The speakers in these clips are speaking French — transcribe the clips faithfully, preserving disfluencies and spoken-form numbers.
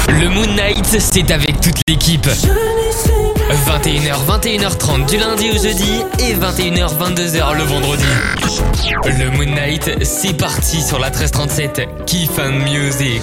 Le Moon Night, c'est avec toute l'équipe. vingt et une heures, vingt et une heures trente du lundi au jeudi et vingt et une heures, vingt-deux heures le vendredi. Le Moon Night, c'est parti sur la treize trente-sept. Kiff and Music.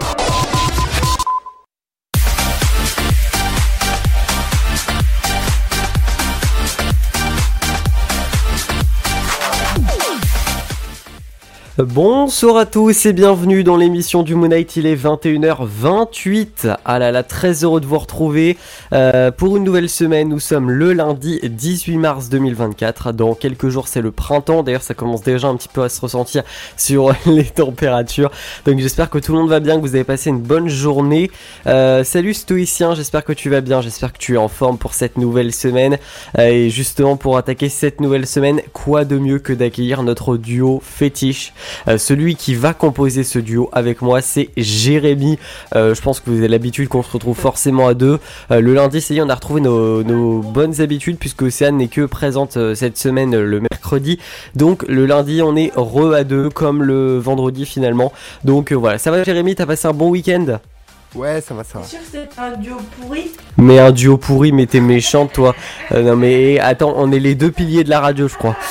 Bonsoir à tous et bienvenue dans l'émission du Moon Night. Il est vingt et une heures vingt-huit. Ah là là, très heureux de vous retrouver euh, pour une nouvelle semaine. Nous sommes le lundi dix-huit mars deux mille vingt-quatre. Dans quelques jours c'est le printemps. D'ailleurs ça commence déjà un petit peu à se ressentir sur les températures. Donc j'espère que tout le monde va bien, que vous avez passé une bonne journée. euh, Salut Stoïcien, j'espère que tu vas bien. J'espère que tu es en forme pour cette nouvelle semaine. euh, Et justement pour attaquer cette nouvelle semaine, quoi de mieux que d'accueillir notre duo fétiche. Euh, celui qui va composer ce duo avec moi, c'est Jérémy. Euh, je pense que vous avez l'habitude qu'on se retrouve forcément à deux. Euh, le lundi, c'est dit, on a retrouvé nos, nos bonnes habitudes puisque Océane n'est que présente euh, cette semaine euh, le mercredi. Donc le lundi, on est re à deux comme le vendredi finalement. Donc euh, voilà, ça va Jérémy, t'as passé un bon week-end ? Ouais, ça va, ça va. T'es sûr que c'est un duo pourri ? Mais un duo pourri, mais t'es méchante toi. Euh, non mais attends, on est les deux piliers de la radio, je crois.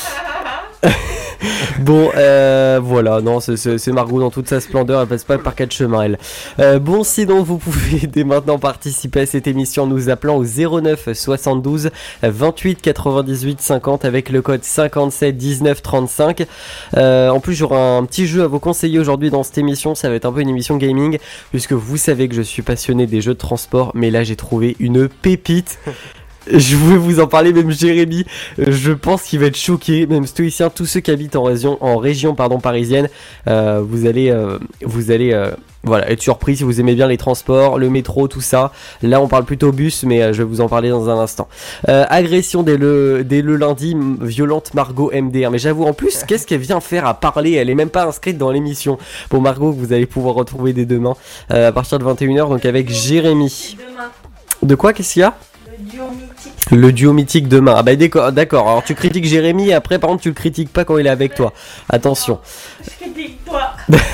Bon, euh, voilà, non, c'est, c'est, c'est Margot dans toute sa splendeur, elle passe pas par quatre chemins, elle. Euh, bon, sinon, vous pouvez dès maintenant participer à cette émission en nous appelant au zéro neuf soixante-douze vingt-huit quatre-vingt-dix-huit cinquante avec le code cinquante-sept dix-neuf trente-cinq. Euh, en plus, j'aurai un petit jeu à vous conseiller aujourd'hui dans cette émission, ça va être un peu une émission gaming, puisque vous savez que je suis passionné des jeux de transport, mais là, j'ai trouvé une pépite. Je voulais vous en parler, même Jérémy, je pense qu'il va être choqué, même Stoïcien, tous ceux qui habitent en région, en région pardon, parisienne, euh, vous allez, euh, vous allez euh, voilà, être surpris si vous aimez bien les transports, le métro, tout ça. Là on parle plutôt bus, mais euh, je vais vous en parler dans un instant. Euh, agression dès le, dès le lundi, violente Margot M D R, mais j'avoue en plus, qu'est-ce qu'elle vient faire à parler, elle est même pas inscrite dans l'émission. Bon Margot, que vous allez pouvoir retrouver dès demain, euh, à partir de vingt et une heures, donc avec Jérémy. Demain. De quoi, qu'est-ce qu'il y a ? Le duo mythique. Le duo mythique demain. Ah bah d'accord, d'accord. Alors tu critiques Jérémy et après par contre tu le critiques pas quand il est avec toi. Attention. Je critique toi.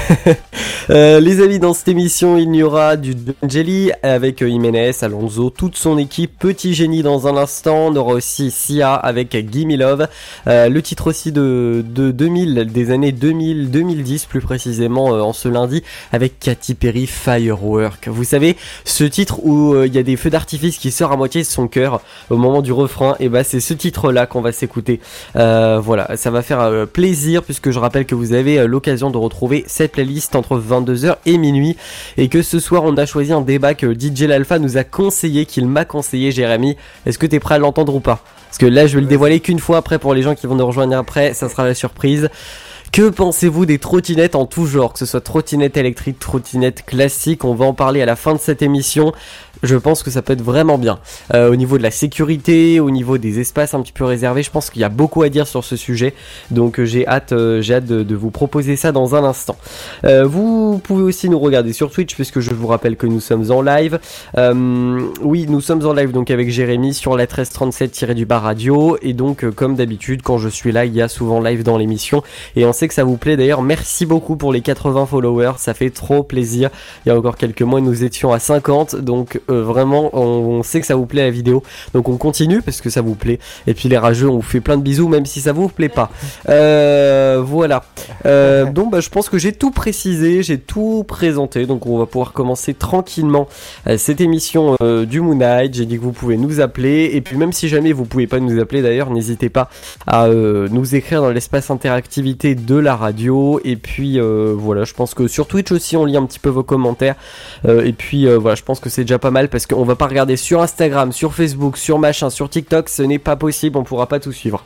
euh, les amis, dans cette émission, il y aura du Jelly avec euh, Jiménez, Alonso, toute son équipe. Petit génie dans un instant. On aura aussi Sia avec Gimme Love. Euh, le titre aussi de, de deux mille, des années deux mille, deux mille dix plus précisément euh, en ce lundi avec Katy Perry, Firework. Vous savez, ce titre où il euh, y a des feux d'artifice qui sortent à moitié de son cœur au moment du refrain, et bah c'est ce titre là qu'on va s'écouter. Euh, voilà, ça va faire euh, plaisir puisque je rappelle que vous avez euh, l'occasion de retrouver cette playlist entre vingt-deux heures et minuit et que ce soir on a choisi un débat que D J L'Alpha nous a conseillé, qu'il m'a conseillé. Jérémy, est-ce que t'es prêt à l'entendre ou pas? Parce que là je vais le dévoiler qu'une fois, après pour les gens qui vont nous rejoindre après ça sera la surprise. Que pensez-vous des trottinettes en tout genre, que ce soit trottinette électrique, trottinette classique? On va en parler à la fin de cette émission. Je pense que ça peut être vraiment bien. Euh, au niveau de la sécurité, au niveau des espaces un petit peu réservés, je pense qu'il y a beaucoup à dire sur ce sujet. Donc euh, j'ai hâte, euh, j'ai hâte de, de vous proposer ça dans un instant. Euh, vous pouvez aussi nous regarder sur Twitch, puisque je vous rappelle que nous sommes en live. Euh, oui, nous sommes en live donc avec Jérémy sur la treize trente-sept-du-bas radio. Et donc euh, comme d'habitude, quand je suis là, il y a souvent live dans l'émission. Et on sait que ça vous plaît d'ailleurs. Merci beaucoup pour les quatre-vingts followers, ça fait trop plaisir. Il y a encore quelques mois, nous étions à cinquante, donc euh, vraiment on, on sait que ça vous plaît la vidéo, donc on continue parce que ça vous plaît. Et puis les rageux, on vous fait plein de bisous même si ça vous plaît pas. Euh, voilà. Euh, donc bah, je pense que j'ai tout précisé, j'ai tout présenté, donc on va pouvoir commencer tranquillement euh, cette émission euh, du Moon Night. J'ai dit que vous pouvez nous appeler, et puis même si jamais vous pouvez pas nous appeler d'ailleurs, n'hésitez pas à euh, nous écrire dans l'espace interactivité de la radio. Et puis euh, voilà, je pense que sur Twitch aussi on lit un petit peu vos commentaires, euh, et puis euh, voilà, je pense que c'est déjà pas mal parce qu'on va pas regarder sur Instagram, sur Facebook, sur machin, sur TikTok, ce n'est pas possible, on pourra pas tout suivre.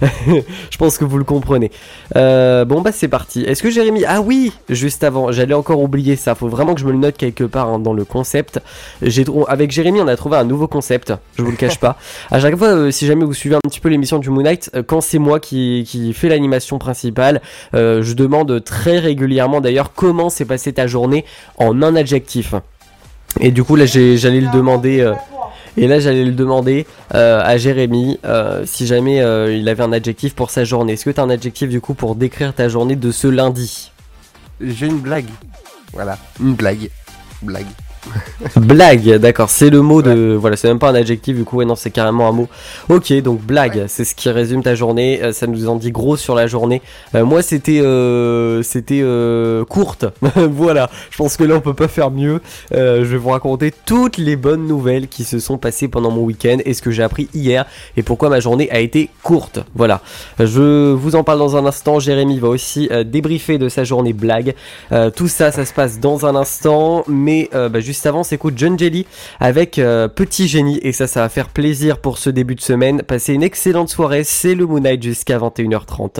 Je pense que vous le comprenez. Euh, bon bah c'est parti. Est-ce que Jérémy, ah oui, juste avant, j'allais encore oublier ça, faut vraiment que je me le note quelque part hein, dans le concept. J'ai avec Jérémy on a trouvé un nouveau concept, je vous le cache pas. À chaque fois, euh, si jamais vous suivez un petit peu l'émission du Moon Night, euh, quand c'est moi qui qui fait l'animation principale, euh, je demande très régulièrement d'ailleurs comment s'est passée ta journée en un adjectif. Et du coup là j'ai, j'allais le demander euh, et là j'allais le demander euh, à Jérémy euh, si jamais euh, il avait un adjectif pour sa journée. Est-ce que tu as un adjectif du coup pour décrire ta journée de ce lundi? J'ai une blague. Voilà, une blague. Blague. Blague, d'accord, c'est le mot de... Ouais. Voilà, c'est même pas un adjectif, du coup, ouais, non, c'est carrément un mot. Ok, donc blague, ouais. C'est ce qui résume ta journée, euh, ça nous en dit gros sur la journée. Euh, moi, c'était... Euh, c'était euh, courte, voilà, je pense que là, on peut pas faire mieux. Euh, je vais vous raconter toutes les bonnes nouvelles qui se sont passées pendant mon week-end et ce que j'ai appris hier et pourquoi ma journée a été courte, voilà. Je vous en parle dans un instant, Jérémy va aussi euh, débriefer de sa journée blague. Euh, tout ça, ça se passe dans un instant, mais euh, bah, juste avant, c'est écoute John Jelly avec euh, Petit Génie et ça ça va faire plaisir pour ce début de semaine. Passez une excellente soirée, c'est le Moon Night jusqu'à vingt et une heures trente.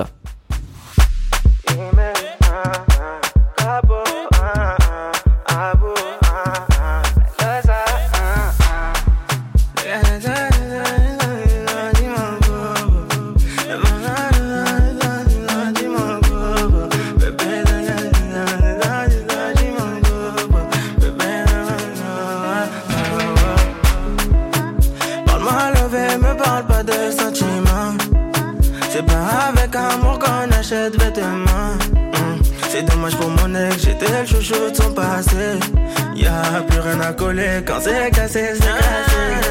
Achète vêtements, mmh. C'est dommage pour mon ex, j'étais le chouchou de son passé. Y'a plus rien à coller quand c'est cassé, c'est cassé.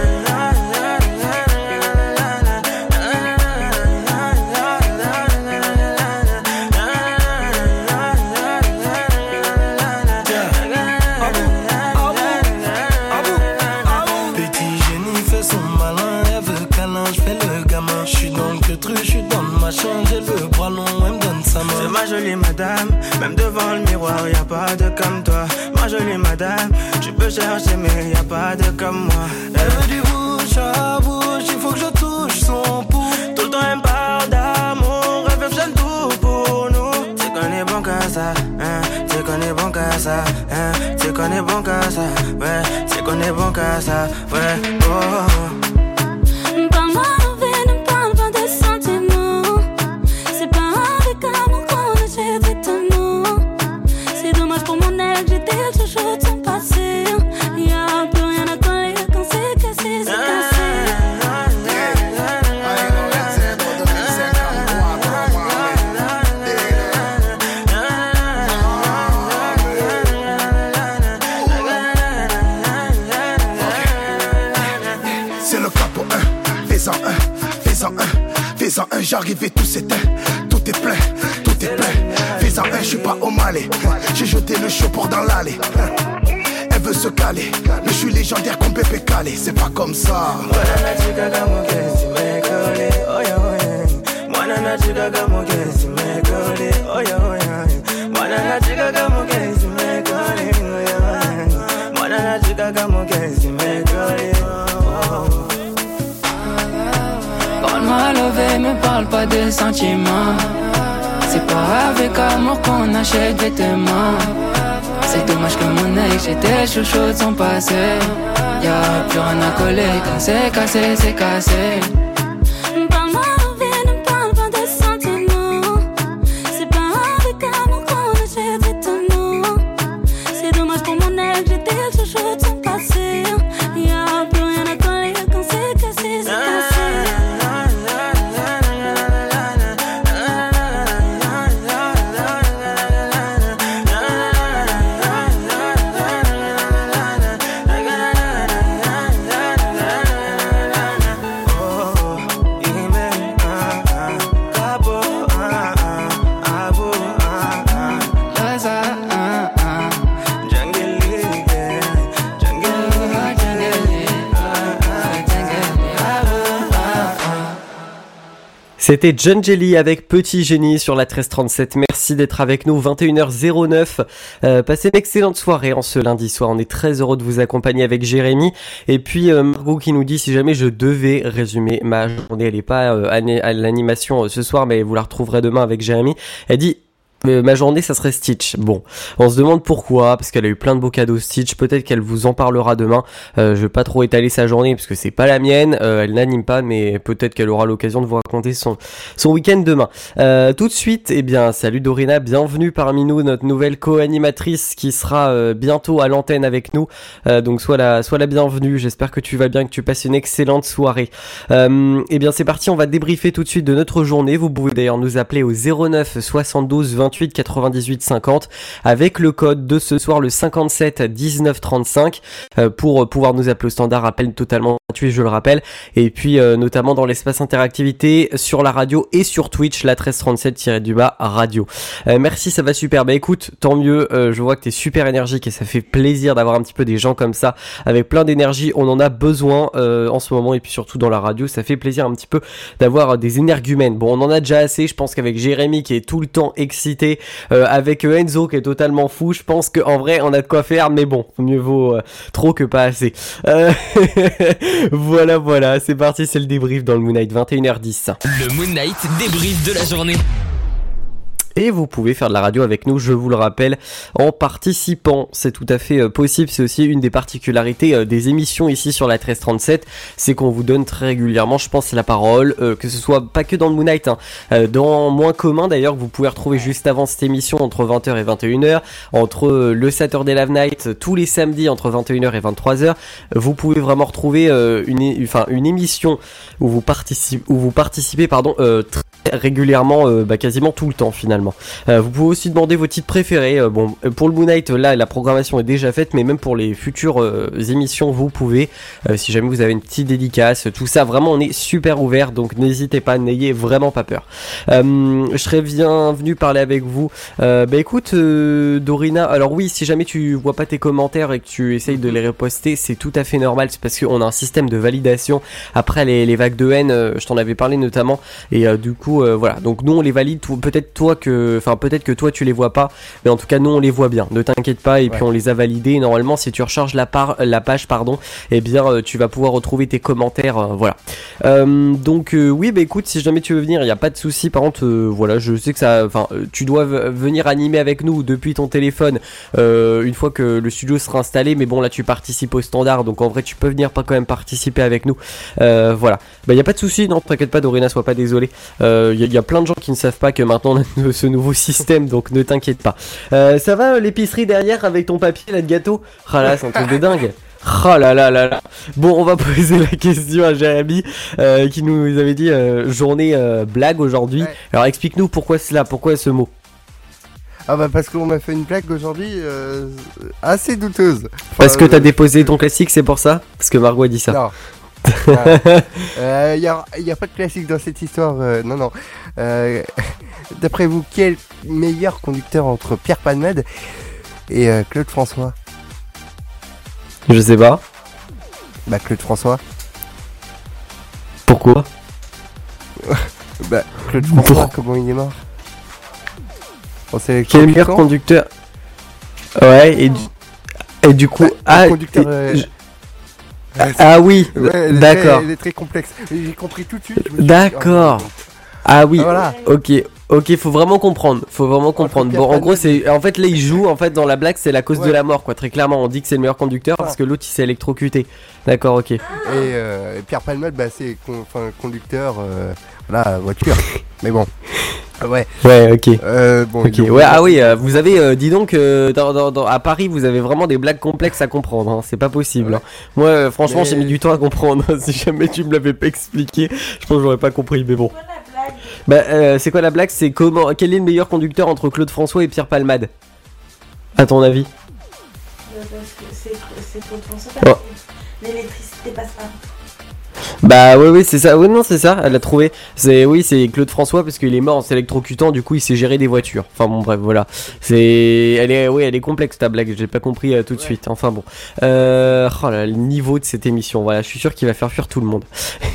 J'ai le bras long, elle me donne sa main. C'est ma jolie madame, même devant le miroir, y'a pas de comme toi. Ma jolie madame, tu peux chercher mais y'a pas de comme moi. Elle veut du bouche à bouche, il faut que je touche son pouls. Tout le temps elle me parle d'amour, elle veut j'aime tout pour nous. C'est qu'on est bon qu'à ça, hein, c'est qu'on est bon qu'à ça, hein, c'est qu'on est bon qu'à ça, ouais, c'est qu'on est bon qu'à ça, ouais, oh. Parle-moi. Fais-en un, j'arrive et tout s'éteint. Tout est plein, tout est plein. Fais-en un, je suis pas au Malais. J'ai jeté le show pour dans l'allée. Elle veut se caler, mais je suis légendaire comme Pépé Calé. C'est pas comme ça. Parle-moi levé, me parle pas de sentiments. C'est pas avec amour qu'on achète vêtements. C'est dommage que mon ex, j'étais chouchou de son passé. Y'a plus rien à coller, quand c'est cassé, c'est cassé. C'était John Jelly avec Petit Génie sur la treize trente-sept. Merci d'être avec nous, vingt et une heures neuf. Euh, passez une excellente soirée en ce lundi soir. On est très heureux de vous accompagner avec Jérémy. Et puis euh, Margot qui nous dit si jamais je devais résumer ma journée, elle n'est pas euh, à l'animation euh, ce soir, mais vous la retrouverez demain avec Jérémy. Elle dit... Euh, ma journée ça serait Stitch. Bon, on se demande pourquoi, parce qu'elle a eu plein de beaux cadeaux Stitch, peut-être qu'elle vous en parlera demain. euh, Je vais pas trop étaler sa journée parce que c'est pas la mienne, euh, elle n'anime pas, mais peut-être qu'elle aura l'occasion de vous raconter son, son week-end demain. euh, Tout de suite, eh bien salut Dorina, bienvenue parmi nous, notre nouvelle co-animatrice qui sera euh, bientôt à l'antenne avec nous. euh, Donc sois la, sois la bienvenue, j'espère que tu vas bien, que tu passes une excellente soirée. euh, Eh bien c'est parti, on va débriefer tout de suite de notre journée. Vous pouvez d'ailleurs nous appeler au zéro neuf soixante-douze vingt quarante-huit quatre-vingt-dix-huit cinquante avec le code de ce soir le cinquante-sept dix-neuf trente-cinq euh, pour pouvoir nous appeler au standard, appel totalement gratuit je le rappelle, et puis euh, notamment dans l'espace interactivité sur la radio et sur Twitch, la treize trente-sept-du-bas radio. Euh, merci, ça va super, bah écoute, tant mieux, euh, je vois que t'es super énergique et ça fait plaisir d'avoir un petit peu des gens comme ça avec plein d'énergie, on en a besoin euh, en ce moment et puis surtout dans la radio, ça fait plaisir un petit peu d'avoir des énergumènes. Bon, on en a déjà assez, je pense qu'avec Jérémy qui est tout le temps excité, euh, avec Enzo qui est totalement fou, je pense qu'en vrai on a de quoi faire, mais bon, mieux vaut euh, trop que pas assez. Euh... voilà, voilà, c'est parti, c'est le débrief dans le Moon Knight, vingt et une heures dix. Le Moon Knight débrief de la journée. Et vous pouvez faire de la radio avec nous, je vous le rappelle, en participant. C'est tout à fait euh, possible. C'est aussi une des particularités euh, des émissions ici sur la treize trente-sept. C'est qu'on vous donne très régulièrement, je pense, la parole, euh, que ce soit pas que dans le Moon Knight, hein, euh, dans Moins commun d'ailleurs, que vous pouvez retrouver juste avant cette émission entre vingt heures et vingt et une heures, entre euh, le Saturday Live Night, euh, tous les samedis entre vingt et une heures et vingt-trois heures. Vous pouvez vraiment retrouver euh, une, enfin, une émission où vous participez, où vous participez pardon, euh, très régulièrement, euh, bah, quasiment tout le temps finalement. Euh, vous pouvez aussi demander vos titres préférés. Euh, bon, pour le Moon Knight, là, la programmation est déjà faite, mais même pour les futures euh, émissions, vous pouvez, euh, si jamais vous avez une petite dédicace, tout ça, vraiment, on est super ouvert, donc n'hésitez pas, n'ayez vraiment pas peur. Euh, je serais bien venu parler avec vous. Euh, bah écoute, euh, Dorina, alors oui, si jamais tu vois pas tes commentaires et que tu essayes de les reposter, c'est tout à fait normal, c'est parce qu'on a un système de validation après les, les vagues de haine, euh, je t'en avais parlé notamment, et euh, du coup, euh, voilà, donc nous on les valide, peut-être toi que enfin peut-être que toi tu les vois pas, mais en tout cas nous on les voit bien, ne t'inquiète pas, et ouais. Puis on les a validés, et normalement si tu recharges la, par, la page pardon, et eh bien euh, tu vas pouvoir retrouver tes commentaires, euh, voilà. Euh, donc euh, oui bah écoute, si jamais tu veux venir, il n'y a pas de souci, par contre euh, voilà, je sais que ça, enfin euh, tu dois v- venir animer avec nous depuis ton téléphone euh, une fois que le studio sera installé, mais bon là tu participes au standard, donc en vrai tu peux venir pas quand même participer avec nous, euh, voilà. Bah il n'y a pas de souci, non t'inquiète pas Dorina, sois pas désolé, il euh, y, y a plein de gens qui ne savent pas que maintenant on a ce nouveau système, donc ne t'inquiète pas. Euh, ça va l'épicerie derrière avec ton papier là de gâteau? Ah là, c'est un truc de dingue. Oh là là là là. Bon, on va poser la question à Jérémy euh, qui nous avait dit euh, journée euh, blague aujourd'hui. Ouais. Alors explique-nous pourquoi cela, pourquoi ce mot? Ah bah parce qu'on m'a fait une blague aujourd'hui euh, assez douteuse. Enfin, parce que euh, t'as déposé ton classique, c'est pour ça? Parce que Margot a dit ça. Non. Il euh, n'y a, y a pas de classique dans cette histoire, euh, non non. Euh, d'après vous, quel meilleur conducteur entre Pierre Palmade et euh, Claude François? Je sais pas. Bah Claude François. Pourquoi? Bah Claude François, Pour... comment il est mort? Bon, c'est quel meilleur conducteur? Ouais, et du, et du coup... Bah, ah, conducteur... Euh... Je... Ah, ah oui, ouais, d'accord. Elle est très complexe. J'ai compris tout de suite. D'accord. Dit, oh, ah oui. Ah, voilà. Ok. Ok, faut vraiment comprendre. Faut vraiment comprendre. Bon, en gros, c'est en fait là il joue. En fait, dans la blague, c'est la cause ouais. de la mort, quoi. Très clairement, on dit que c'est le meilleur conducteur parce que l'autre il s'est électrocuté. D'accord, ok. Et euh, Pierre Palmade, bah c'est con, conducteur, euh, voilà, voiture. Mais bon. Ouais. Ouais, ok. Euh, bon, ok. Ouais, ah oui, euh, vous avez, euh, dis donc, euh, dans, dans, dans, à Paris, vous avez vraiment des blagues complexes à comprendre. Hein. C'est pas possible. Ouais. Hein. Moi, euh, franchement, mais... j'ai mis du temps à comprendre. Si jamais tu me l'avais pas expliqué, je pense que j'aurais pas compris. Mais bon. Bah, euh, c'est quoi la blague? C'est comment, quel est le meilleur conducteur entre Claude François et Pierre Palmade? À ton avis? Parce que c'est, c'est Claude François. Oh. L'électricité passe pas. Bah oui oui c'est ça, oui non c'est ça, elle l'a trouvé. C'est oui c'est Claude François parce qu'il est mort en s'électrocutant, du coup il s'est géré des voitures. Enfin bon bref voilà. C'est elle est oui elle est complexe ta blague, j'ai pas compris euh, tout de ouais. suite. Enfin bon. Euh... Oh là, le niveau de cette émission, voilà, je suis sûr qu'il va faire fuir tout le monde.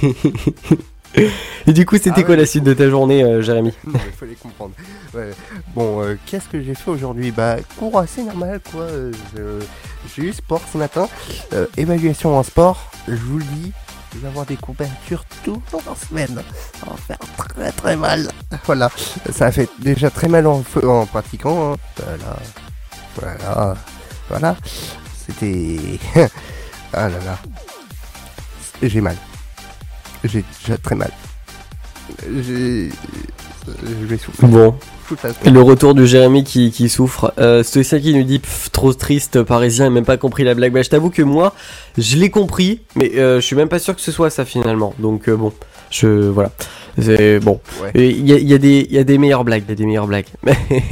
Et du coup c'était ah ouais, quoi la suite de ta journée euh, Jérémy? Il fallait comprendre. Ouais. Bon euh, qu'est-ce que j'ai fait aujourd'hui? Bah cours assez normal quoi. Euh, j'ai eu sport ce matin. Euh, évaluation en sport, je vous le dis. Je vais avoir des couvertures toute la semaine. Ça va faire très très mal. Voilà. Ça a fait déjà très mal en, en pratiquant. Hein. Voilà. Voilà. Voilà. C'était... ah là là. J'ai mal. J'ai déjà très mal. J'ai... Je vais souffrir. Bon. Toute la semaine. Le retour de Jérémy qui, qui souffre. Euh, Stoïcien qui nous dit pff, trop triste, parisien, il a même pas compris la blague. Bah, je t'avoue que moi, je l'ai compris, mais euh, je suis même pas sûr que ce soit ça finalement. Donc euh, bon, je voilà. C'est bon. Il ouais. y, a, y, a des, y a des meilleures blagues, il y a des meilleures blagues. Ouais.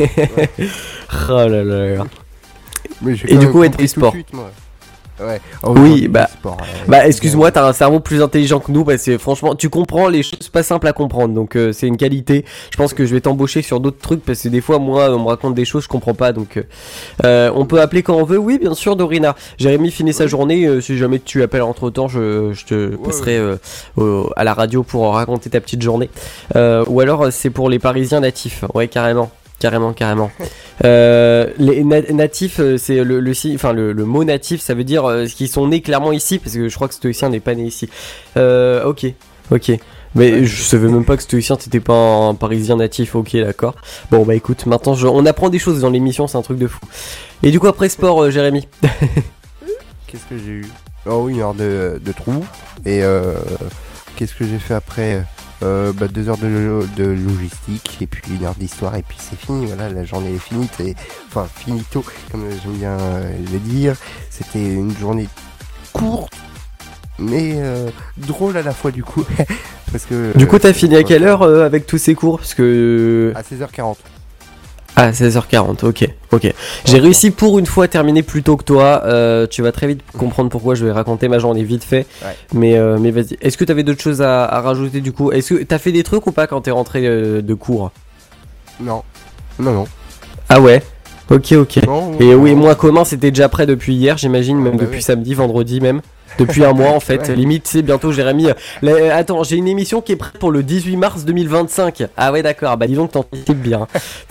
Oh là là là. Mais et du coup, être e-sport. Ouais. Oh, oui, bah, sport, euh, bah excuse-moi, t'as un cerveau plus intelligent que nous, parce que franchement, tu comprends les choses pas simples à comprendre, donc euh, c'est une qualité. Je pense que je vais t'embaucher sur d'autres trucs, parce que des fois, moi, on me raconte des choses, je comprends pas, donc euh, on peut appeler quand on veut. Oui, bien sûr, Dorina. Jérémy finit ouais. sa journée, euh, si jamais tu appelles entre temps, je, je te ouais, passerai ouais. Euh, euh, à la radio pour raconter ta petite journée. Euh, ou alors, c'est pour les Parisiens natifs, ouais, carrément. Carrément, carrément. Euh, les na- natifs, c'est le, le, enfin le, le mot natif, ça veut dire euh, qu'ils sont nés clairement ici, parce que je crois que Stoïcien n'est pas né ici. Euh, ok, ok. Mais je savais même pas que Stoïcien t'étais pas un Parisien natif. Ok, d'accord. Bon bah écoute, maintenant je, on apprend des choses dans l'émission, c'est un truc de fou. Et du coup après sport, euh, Jérémy. Qu'est-ce que j'ai eu? Oh oui, une heure de, de trou. Et euh, qu'est-ce que j'ai fait après? Euh, bah, deux heures de, de logistique et puis une heure d'histoire et puis c'est fini, voilà, la journée est finie, et, enfin finito comme j'aime bien euh, le dire. C'était une journée courte mais euh, drôle à la fois du coup. Parce que du coup t'as euh, fini à quelle heure euh, avec tous ces cours? Parce que à seize heures quarante. Ah, seize heures quarante, ok, ok. J'ai réussi pour une fois à terminer plus tôt que toi. Euh, tu vas très vite comprendre pourquoi. Je vais raconter ma journée vite fait. Ouais. Mais, euh, mais vas-y. Est-ce que t'avais d'autres choses à, à rajouter du coup? Est-ce que t'as fait des trucs ou pas quand t'es rentré euh, de cours? Non, non, non. Ah ouais. Ok, ok. Non, et non. oui, moi commun, c'était déjà prêt depuis hier, j'imagine, même bah depuis oui. samedi, vendredi même. Depuis un mois en fait, ouais. Limite c'est bientôt Jérémy. La... Attends, j'ai une émission qui est prête pour le dix-huit mars deux mille vingt-cinq. Ah ouais d'accord, bah dis donc t'anticipes bien.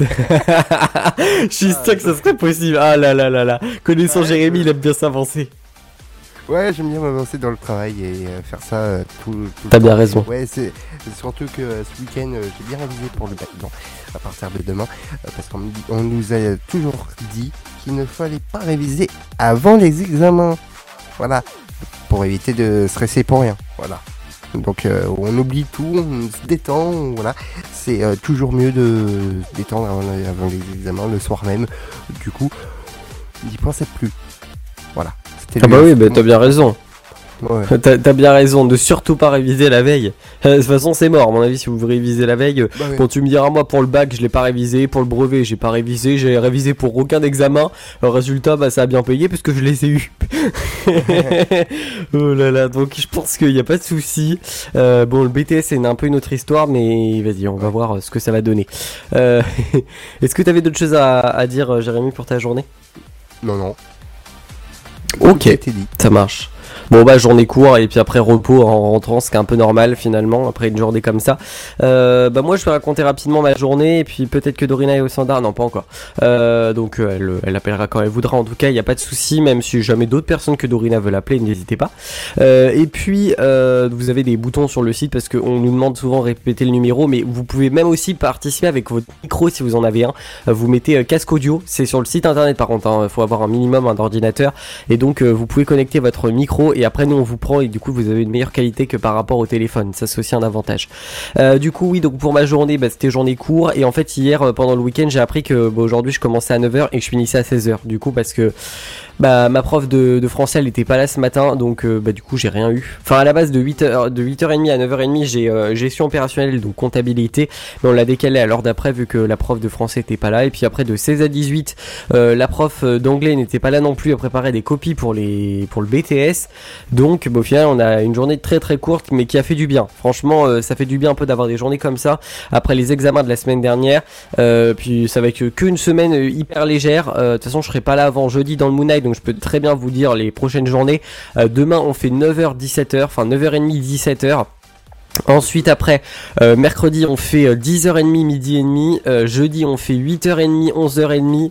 Je suis sûr que ça serait possible. Ah là là là là. Connaissant ouais, Jérémy, ouais. Il aime bien s'avancer. Ouais, j'aime bien m'avancer dans le travail et euh, faire ça euh, tout, tout T'as bien raison. Ouais, c'est, c'est surtout que euh, ce week-end, euh, j'ai bien révisé pour le bac. Bon, à partir de demain, euh, parce qu'on on nous a toujours dit qu'il ne fallait pas réviser avant les examens. Voilà. Pour éviter de stresser pour rien, voilà. Donc euh, on oublie tout, on se détend, voilà. C'est euh, toujours mieux de se détendre avant, avant les examens, le soir même. Du coup, n'y pensez plus. Voilà. C'était ah bah oui, bah t'as bien raison. Ouais. T'as, t'as bien raison de surtout pas réviser la veille. De toute façon c'est mort à mon avis si vous révisez la veille. Bah oui. Bon tu me diras moi pour le bac je l'ai pas révisé, pour le brevet j'ai pas révisé, j'ai révisé pour aucun examen. Le résultat bah ça a bien payé puisque je les ai eu. Oh là là, donc je pense qu'il y a pas de souci. Euh, bon le B T S c'est une, un peu une autre histoire mais vas-y on va voir ce que ça va donner. Euh, est-ce que t'avais d'autres choses à, à dire Jérémy pour ta journée? Non non. Ok, ça marche. Bon bah journée courte et puis après repos en rentrant, ce qui est un peu normal finalement après une journée comme ça. Euh, bah moi je vais raconter rapidement ma journée et puis peut-être que Dorina est au standard, non pas encore. Euh, donc euh, elle, elle appellera quand elle voudra. En tout cas il n'y a pas de souci, même si jamais d'autres personnes que Dorina veulent appeler, n'hésitez pas. Euh, et puis euh, vous avez des boutons sur le site parce qu'on nous demande souvent de répéter le numéro, mais vous pouvez même aussi participer avec votre micro si vous en avez un. Vous mettez euh, casque audio, c'est sur le site internet par contre. Il hein, faut avoir un minimum un ordinateur et donc euh, vous pouvez connecter votre micro. Et après nous on vous prend et du coup vous avez une meilleure qualité que par rapport au téléphone, ça c'est aussi un avantage. Euh, du coup oui donc pour ma journée bah, c'était journée court et en fait hier euh, pendant le week-end j'ai appris que bah, aujourd'hui je commençais à neuf heures et que je finissais à seize heures du coup parce que bah ma prof de, de français elle était pas là ce matin donc euh, bah du coup j'ai rien eu. Enfin à la base de huit heures de huit heures trente à neuf heures trente j'ai euh, gestion opérationnelle donc comptabilité mais on l'a décalé à l'heure d'après vu que la prof de français était pas là et puis après de seize à dix-huit euh, la prof d'anglais n'était pas là non plus à préparer des copies pour les pour le B T S donc bah, au final on a une journée très très courte mais qui a fait du bien. Franchement euh, ça fait du bien un peu d'avoir des journées comme ça après les examens de la semaine dernière euh, puis ça va être qu'une semaine hyper légère. De euh, toute façon je serai pas là avant jeudi dans le Moon Knight donc je peux très bien vous dire les prochaines journées. Euh, demain on fait neuf heures dix-sept heures, enfin neuf heures trente dix-sept heures. Ensuite après euh, mercredi on fait euh, dix heures trente midi et demi, euh, jeudi on fait huit heures trente onze heures trente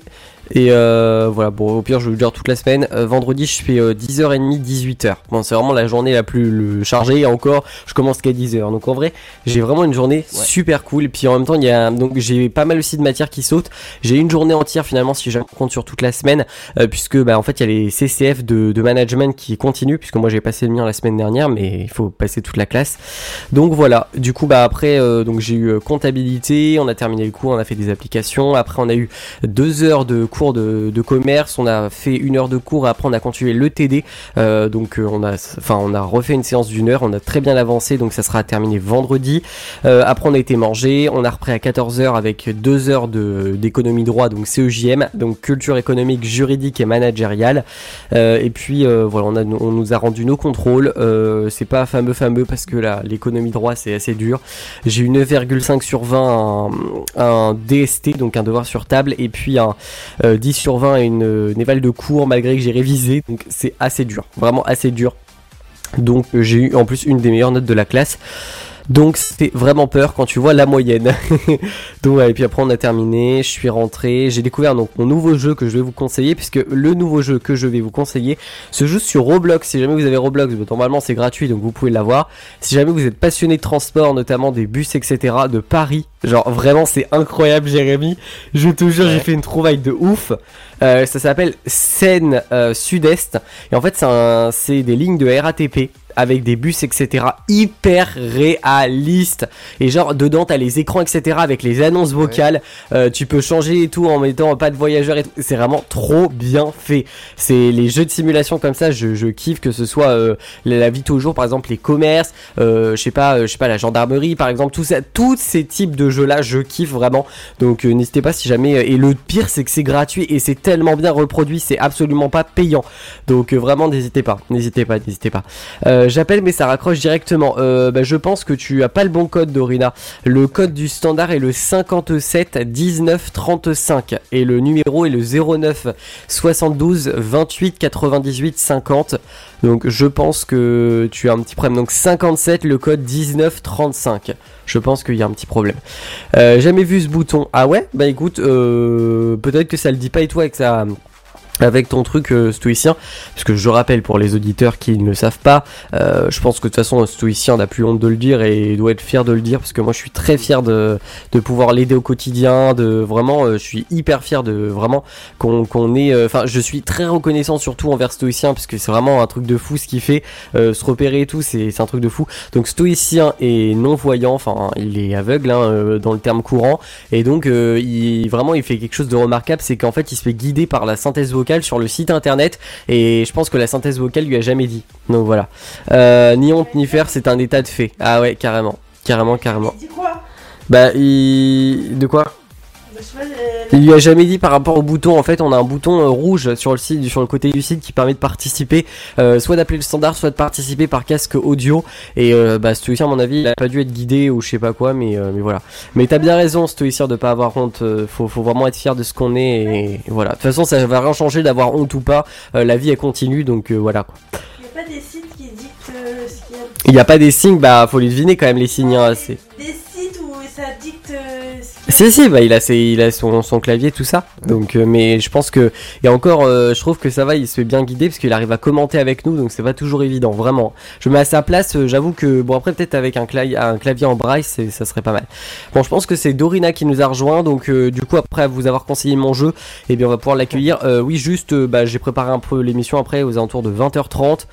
Et euh, voilà, bon, au pire, je vais vous dire toute la semaine. Euh, vendredi, je fais euh, dix heures trente, dix-huit heures. Bon, c'est vraiment la journée la plus le, chargée. Et encore, je commence qu'à dix heures. Donc en vrai, j'ai vraiment une journée ouais. super cool. Et puis en même temps, il y a donc j'ai pas mal aussi de matières qui sautent. J'ai une journée entière finalement, si je compte sur toute la semaine, euh, puisque bah en fait, il y a les C C F de, de management qui continuent, puisque moi j'ai passé le mien la semaine dernière, mais il faut passer toute la classe. Donc voilà. Du coup, bah après, euh, donc j'ai eu euh, comptabilité. On a terminé le cours, on a fait des applications. Après, on a eu deux heures de cours de, de commerce, on a fait une heure de cours et après on a continué le T D, euh, donc euh, on a enfin on a refait une séance d'une heure, on a très bien avancé, donc ça sera terminé vendredi. Euh, après on a été manger, on a repris à quatorze heures avec deux heures de, d'économie droit, donc C E J M, donc culture économique, juridique et managériale, euh, et puis euh, voilà, on, a, on nous a rendu nos contrôles, euh, c'est pas fameux fameux parce que là l'économie droit c'est assez dur. J'ai eu neuf virgule cinq sur vingt un, un D S T, donc un devoir sur table, et puis un Euh, dix sur vingt et une, une éval de cours malgré que j'ai révisé, donc c'est assez dur, vraiment assez dur. Donc euh, j'ai eu en plus une des meilleures notes de la classe. Donc c'était vraiment peur quand tu vois la moyenne. Donc ouais, et puis après on a terminé, je suis rentré, j'ai découvert donc mon nouveau jeu que je vais vous conseiller, puisque le nouveau jeu que je vais vous conseiller se joue sur Roblox. Si jamais vous avez Roblox, normalement c'est gratuit donc vous pouvez l'avoir. Si jamais vous êtes passionné de transport, notamment des bus, et cetera, de Paris, genre vraiment c'est incroyable Jérémy, je te jure, ouais. J'ai fait une trouvaille de ouf. Euh, ça s'appelle Seine euh, Sud-Est, et en fait c'est, un, c'est des lignes de R A T P avec des bus, et cetera, hyper réalistes. Et genre, dedans, t'as les écrans, et cetera, avec les annonces vocales. Ouais. Euh, tu peux changer et tout en mettant pas de voyageurs et tout. C'est vraiment trop bien fait. C'est les jeux de simulation comme ça, je, je kiffe, que ce soit euh, la vie tous les jours, par exemple, les commerces, euh, je sais pas, euh, je sais pas, la gendarmerie, par exemple, tout ça, tous ces types de jeux-là, je kiffe vraiment. Donc, euh, n'hésitez pas si jamais. Euh, et le pire, c'est que c'est gratuit et c'est tellement bien reproduit, c'est absolument pas payant. Donc, euh, vraiment, n'hésitez pas, n'hésitez pas, n'hésitez pas. Euh, J'appelle mais ça raccroche directement. Euh, bah, je pense que tu as pas le bon code, Dorina. Le code du standard est le cinquante-sept dix-neuf trente-cinq et le numéro est le zéro neuf soixante-douze vingt-huit quatre-vingt-dix-huit cinquante. Donc je pense que tu as un petit problème. Donc cinquante-sept, le code dix-neuf trente-cinq. Je pense qu'il y a un petit problème. Euh, jamais vu ce bouton. Ah ouais? Bah écoute, euh, peut-être que ça le dit pas et tout avec ça. Avec ton truc euh, stoïcien, parce que je rappelle pour les auditeurs qui ne le savent pas, euh, je pense que de toute façon un stoïcien n'a plus honte de le dire et doit être fier de le dire, parce que moi je suis très fier de, de pouvoir l'aider au quotidien, de vraiment, euh, je suis hyper fier de vraiment qu'on, qu'on ait, enfin euh, je suis très reconnaissant surtout envers stoïcien, parce que c'est vraiment un truc de fou ce qu'il fait, euh, se repérer et tout, c'est, c'est un truc de fou. Donc stoïcien est non-voyant, enfin il est aveugle hein, euh, dans le terme courant, et donc euh, il, vraiment il fait quelque chose de remarquable, c'est qu'en fait il se fait guider par la synthèse vocale sur le site internet, et je pense que la synthèse vocale lui a jamais dit. Donc voilà. Euh, ni honte ni faire, c'est un état de fait. Ah ouais, carrément. Carrément, carrément. Il dit quoi? Bah, il... De quoi? Bah, je sais pas, euh... Il lui a jamais dit par rapport au bouton. En fait, on a un bouton euh, rouge sur le site, sur le côté du site, qui permet de participer, euh, soit d'appeler le standard, soit de participer par casque audio. Et euh, bah, Stoïcien, à mon avis, il a pas dû être guidé ou je sais pas quoi, mais euh, mais voilà. Mais t'as bien raison, Stoïcien, de pas avoir honte. Euh, faut faut vraiment être fier de ce qu'on est et, et voilà. De toute façon, ça va rien changer d'avoir honte ou pas. Euh, la vie elle continue, donc euh, voilà quoi. Il y a pas des sites qui dictent euh, ce qu'il y a. Il y a pas des signes, bah faut les deviner quand même les signes. Hein, c'est... Des sites où ça dicte. Euh, Si si bah il a ses, il a son, son clavier tout ça donc euh, mais je pense que et encore euh, je trouve que ça va, il se fait bien guider parce qu'il arrive à commenter avec nous, donc c'est pas toujours évident vraiment. Je me mets à sa place, euh, j'avoue que bon après peut-être avec un clavier un clavier en braille c'est, ça serait pas mal. Bon je pense que c'est Dorina qui nous a rejoint, donc euh, du coup après vous avoir conseillé mon jeu, et eh bien on va pouvoir l'accueillir. Euh, oui juste euh, bah j'ai préparé un peu l'émission après aux alentours de vingt heures trente.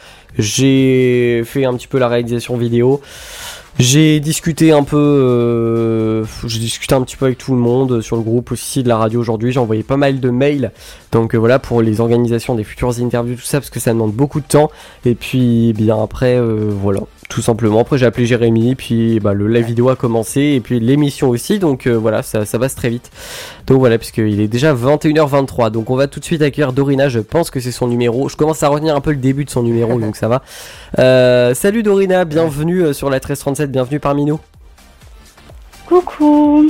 J'ai fait un petit peu la réalisation vidéo. J'ai discuté un peu, euh, j'ai discuté un petit peu avec tout le monde sur le groupe aussi de la radio aujourd'hui. J'ai envoyé pas mal de mails, donc euh, voilà pour les organisations des futures interviews, tout ça, parce que ça demande beaucoup de temps. Et puis bien après, euh, voilà, tout simplement. Après j'ai appelé Jérémy, puis bah, le la vidéo a commencé et puis l'émission aussi, donc euh, voilà, ça, ça passe très vite. Donc voilà, puisqu'il est déjà vingt et une heures vingt-trois, donc on va tout de suite accueillir Dorina. Je pense que c'est son numéro. Je commence à retenir un peu le début de son numéro, donc ça va. Euh, salut Dorina, bienvenue sur la treize trente-sept, bienvenue parmi nous. Coucou.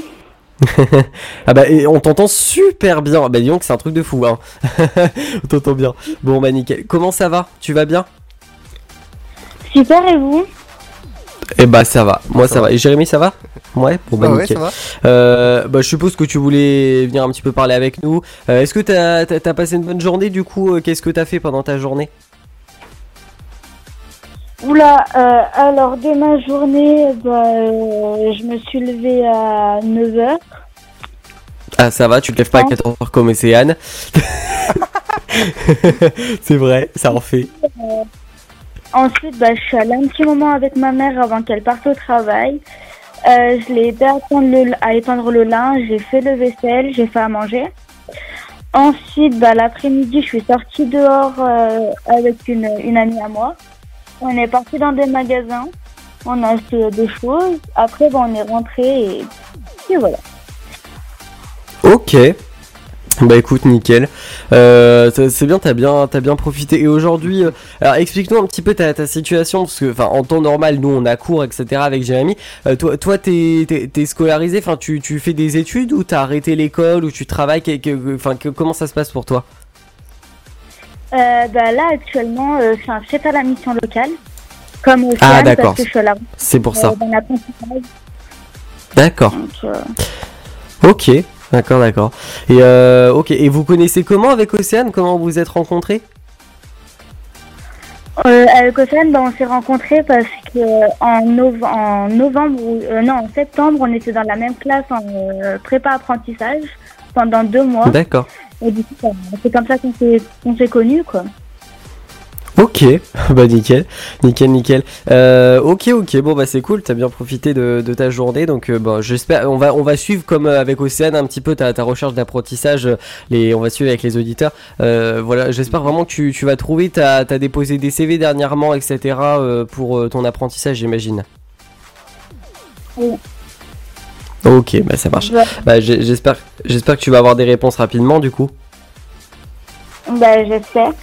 Ah bah et on t'entend super bien. Bah dis donc c'est un truc de fou hein. On t'entend bien. Bon bah nickel. Comment ça va? Tu vas bien? Super, et vous? Eh bah ça va, moi ça, ça va. va. Et Jérémy, ça va? Ouais, bon bah ah nickel. Ouais, ça va. Euh, bah je suppose que tu voulais venir un petit peu parler avec nous. Euh, est-ce que t'as, t'as, t'as passé une bonne journée du coup? Qu'est-ce que t'as fait pendant ta journée? Oula, euh, alors de ma journée, bah, euh, je me suis levée à neuf heures. Ah ça va, tu te lèves pas à quatorze heures comme Océane. C'est vrai, ça en fait. Euh, ensuite, bah, je suis allée un petit moment avec ma mère avant qu'elle parte au travail. Euh, je l'ai aidé à, le, à étendre le linge, j'ai fait le vaisselle, j'ai fait à manger. Ensuite, bah, l'après-midi, je suis sortie dehors euh, avec une, une amie à moi. On est parti dans des magasins, on a acheté des choses. Après, bah, on est rentré et, et voilà. Ok. Bah écoute, nickel. Euh, c'est bien, t'as bien, t'as bien profité. Et aujourd'hui, euh, alors explique-nous un petit peu ta, ta situation, parce que, enfin, en temps normal, nous on a cours, et cetera avec Jérémy. Euh, toi, toi, t'es, t'es, t'es scolarisé, enfin, tu, tu fais des études ou t'as arrêté l'école ou tu travailles, enfin, comment ça se passe pour toi? Euh, bah là actuellement euh, je suis inscrite à la mission locale comme Océane, ah d'accord, parce que je suis là, c'est pour euh, ça dans l'apprentissage. D'accord. Donc, euh... ok, d'accord, d'accord. Et euh, ok, et vous connaissez comment avec Océane? Comment vous vous êtes rencontrés? euh, avec Océane, bah, on s'est rencontrés parce que en, nove- en novembre euh, non en septembre on était dans la même classe en euh, prépa apprentissage pendant deux mois. D'accord. Et du coup, c'est comme ça qu'on s'est, qu'on s'est connus, quoi. Ok, bah nickel, nickel, nickel. Euh, ok, ok, bon bah c'est cool, t'as bien profité de, de ta journée, donc euh, bon, j'espère, on va, on va suivre comme avec Océane un petit peu ta, ta recherche d'apprentissage, les, on va suivre avec les auditeurs. Euh, voilà, j'espère vraiment que tu, tu vas trouver, t'as, t'as déposé des C V dernièrement, et cetera euh, pour euh, ton apprentissage, j'imagine. Oui. Ok, bah ça marche. Ouais. Bah, j'espère, j'espère que tu vas avoir des réponses rapidement du coup. Bah j'espère.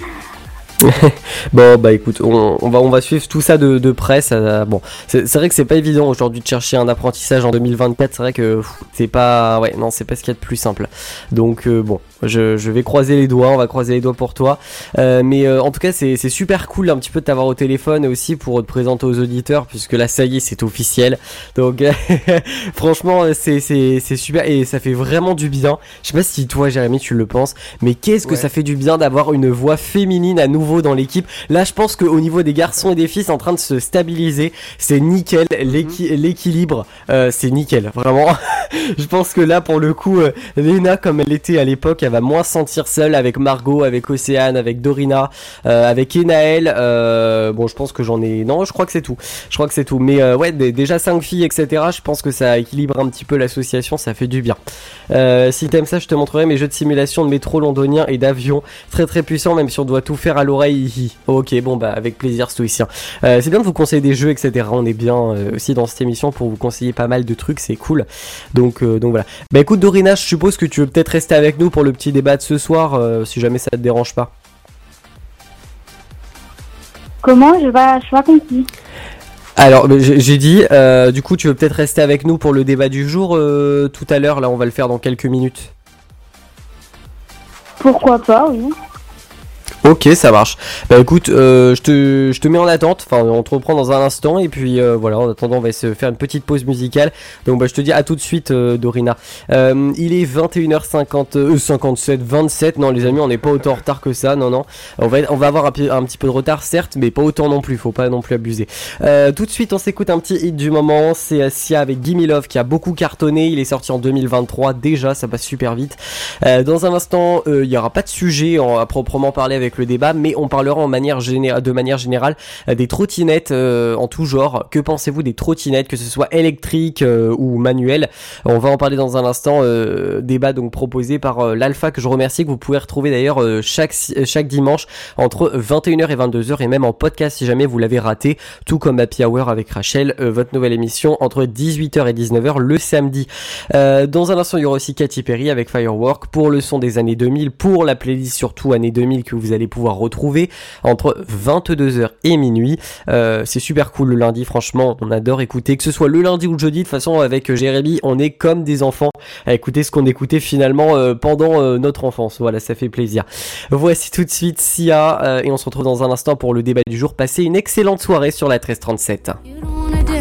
Bon bah écoute, on, on va on va suivre tout ça de, de près. Ça, bon, c'est, c'est vrai que c'est pas évident aujourd'hui de chercher un apprentissage en deux mille vingt-quatre. C'est vrai que pff, c'est pas, ouais, non, c'est pas ce qu'il y a de plus simple. Donc euh, bon, je, je vais croiser les doigts, on va croiser les doigts pour toi. Euh, mais euh, en tout cas, c'est, c'est super cool un petit peu de t'avoir au téléphone et aussi pour te présenter aux auditeurs, puisque là ça y est, c'est officiel. Donc franchement, c'est c'est c'est super et ça fait vraiment du bien. Je sais pas si toi, Jérémy, tu le penses, mais qu'est-ce que ouais. ça fait du bien d'avoir une voix féminine à nouveau dans l'équipe. Là je pense qu'au niveau des garçons et des filles c'est en train de se stabiliser, c'est nickel, L'équi- l'équilibre euh, c'est nickel, vraiment. Je pense que là pour le coup euh, Léna comme elle était à l'époque, elle va moins se sentir seule avec Margot, avec Océane, avec Dorina, euh, avec Enaël, euh, bon je pense que j'en ai, non je crois que c'est tout, je crois que c'est tout, mais euh, ouais d- déjà cinq filles etc, je pense que ça équilibre un petit peu l'association, ça fait du bien. Euh, si t'aimes ça je te montrerai mes jeux de simulation de métro londonien et d'avion, très très puissants même si on doit tout faire à l'oreille. Ok, bon bah avec plaisir stoïcien. Euh, c'est bien de vous conseiller des jeux, et cetera. On est bien euh, aussi dans cette émission pour vous conseiller pas mal de trucs, c'est cool. Donc euh, donc voilà. Bah écoute Dorina, je suppose que tu veux peut-être rester avec nous pour le petit débat de ce soir, euh, si jamais ça te dérange pas. Comment? Je vais, je vais compris. Alors j'ai, j'ai dit, euh, du coup tu veux peut-être rester avec nous pour le débat du jour euh, tout à l'heure. Là on va le faire dans quelques minutes. Pourquoi pas, oui. Ok, ça marche. Bah écoute, euh, je te, je te mets en attente. Enfin, on te reprend dans un instant et puis euh, voilà. En attendant, on va se faire une petite pause musicale. Donc, bah, je te dis à tout de suite, euh, Dorina. Euh, il est vingt et une heures cinquante, euh, cinquante-sept, vingt-sept. Non, les amis, on n'est pas autant en retard que ça. Non, non. On va, on va avoir un, un petit peu de retard, certes, mais pas autant non plus. Faut pas non plus abuser. Euh, tout de suite, on s'écoute un petit hit du moment. C'est Sia avec Gimme Love qui a beaucoup cartonné. Il est sorti en deux mille vingt-trois. Déjà, ça passe super vite. Euh, dans un instant, il euh, y aura pas de sujet en, à proprement parler avec le débat, mais on parlera en manière géné- de manière générale euh, des trottinettes euh, en tout genre. Que pensez-vous des trottinettes, que ce soit électriques euh, ou manuelles? On va en parler dans un instant. Euh, débat donc proposé par euh, l'Alpha, que je remercie, que vous pouvez retrouver d'ailleurs euh, chaque chaque dimanche entre vingt et une heures et vingt-deux heures et même en podcast si jamais vous l'avez raté, tout comme Happy Hour avec Rachel, euh, votre nouvelle émission entre dix-huit heures et dix-neuf heures le samedi. Euh, dans un instant, il y aura aussi Katy Perry avec Firework pour le son des années deux mille, pour la playlist surtout années deux mille que vous allez pouvoir retrouver entre vingt-deux heures et minuit. Euh, c'est super cool le lundi, franchement, on adore écouter, que ce soit le lundi ou le jeudi. De toute façon, avec Jérémy, on est comme des enfants à écouter ce qu'on écoutait finalement euh, pendant euh, notre enfance. Voilà, ça fait plaisir. Voici tout de suite Sia euh, et on se retrouve dans un instant pour le débat du jour. Passez une excellente soirée sur la treize trente-sept.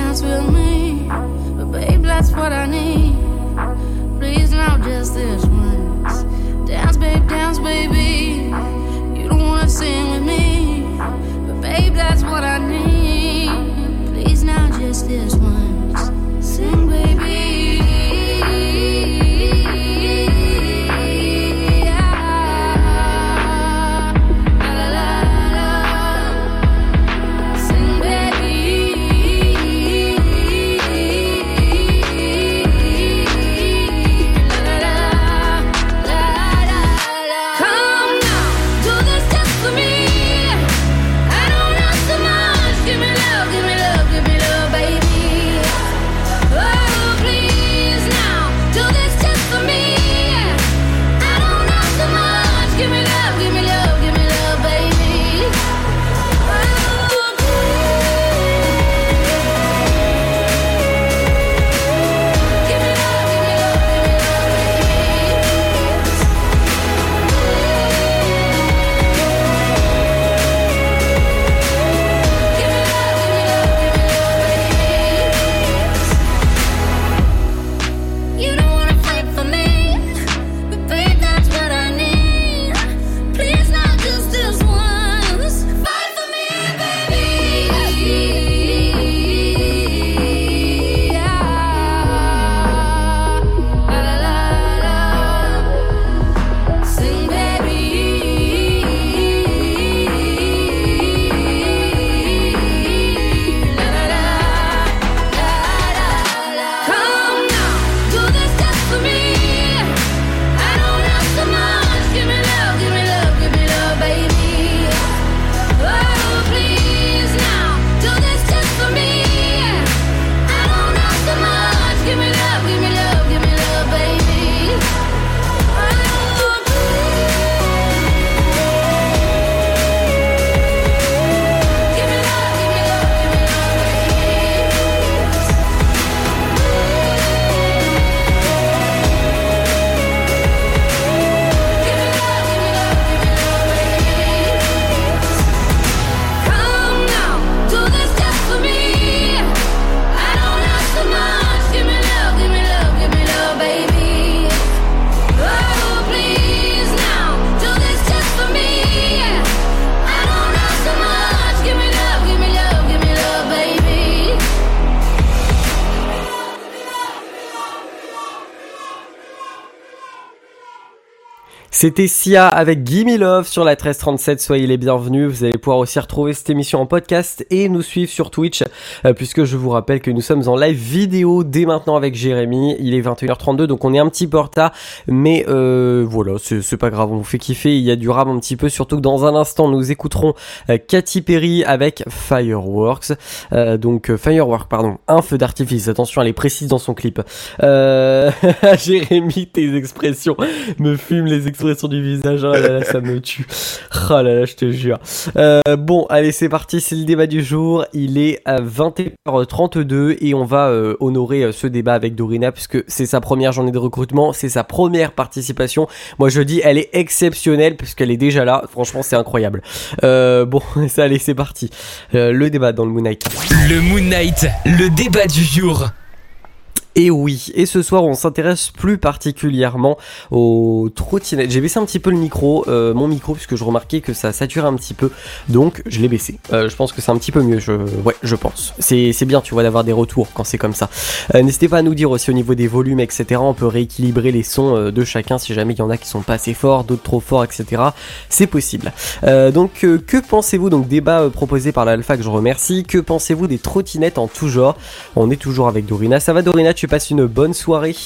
C'était Sia avec Gimme Love sur la treize trente-sept, soyez les bienvenus, vous allez pouvoir aussi retrouver cette émission en podcast et nous suivre sur Twitch, euh, puisque je vous rappelle que nous sommes en live vidéo dès maintenant avec Jérémy, il est vingt et une heures trente-deux, donc on est un petit peu en retard, mais euh, voilà, c'est, c'est pas grave, on vous fait kiffer, il y a du rap un petit peu, surtout que dans un instant nous écouterons euh, Katy Perry avec Fireworks, euh, donc euh, Fireworks, pardon, un feu d'artifice, attention elle est précise dans son clip, euh, Jérémy, tes expressions me fument les expressions du visage, oh là là, ça me tue. Oh là là, je te jure. Euh, bon, allez, c'est parti, c'est le débat du jour. Il est à vingt et une heures trente-deux et on va euh, honorer euh, ce débat avec Dorina puisque c'est sa première journée de recrutement, c'est sa première participation. Moi, je dis, elle est exceptionnelle puisqu'elle est déjà là. Franchement, c'est incroyable. Euh, bon, ça, allez, c'est parti. Euh, le débat dans le Moon Knight. Le Moon Knight, le débat du jour. Et oui, et ce soir on s'intéresse plus particulièrement aux trottinettes. J'ai baissé un petit peu le micro, euh, mon micro, puisque je remarquais que ça saturait un petit peu, donc je l'ai baissé. Euh, je pense que c'est un petit peu mieux, je... ouais, je pense. C'est, c'est bien, tu vois, d'avoir des retours quand c'est comme ça. Euh, n'hésitez pas à nous dire aussi au niveau des volumes, et cetera. On peut rééquilibrer les sons euh, de chacun si jamais il y en a qui sont pas assez forts, d'autres trop forts, et cetera. C'est possible. Euh, donc, euh, que pensez-vous, donc débat euh, proposé par l'Alpha que je remercie, que pensez-vous des trottinettes en tout genre? On est toujours avec Dorina. Ça va Dorina, tu passes une bonne soirée?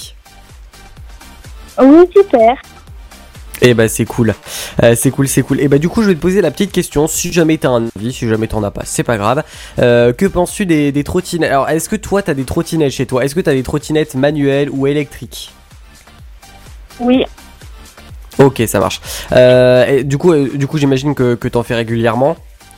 Oui, super. Eh bah c'est cool, euh, c'est cool, c'est cool. Et bah du coup je vais te poser la petite question, si jamais t'as un avis, si jamais t'en as pas, c'est pas grave. Euh, que penses-tu des, des trottinettes? Alors est-ce que toi t'as des trottinettes chez toi? Est-ce que t'as des trottinettes manuelles ou électriques? Oui. Ok, ça marche. Euh, et du coup, euh, du coup j'imagine que, que t'en fais régulièrement?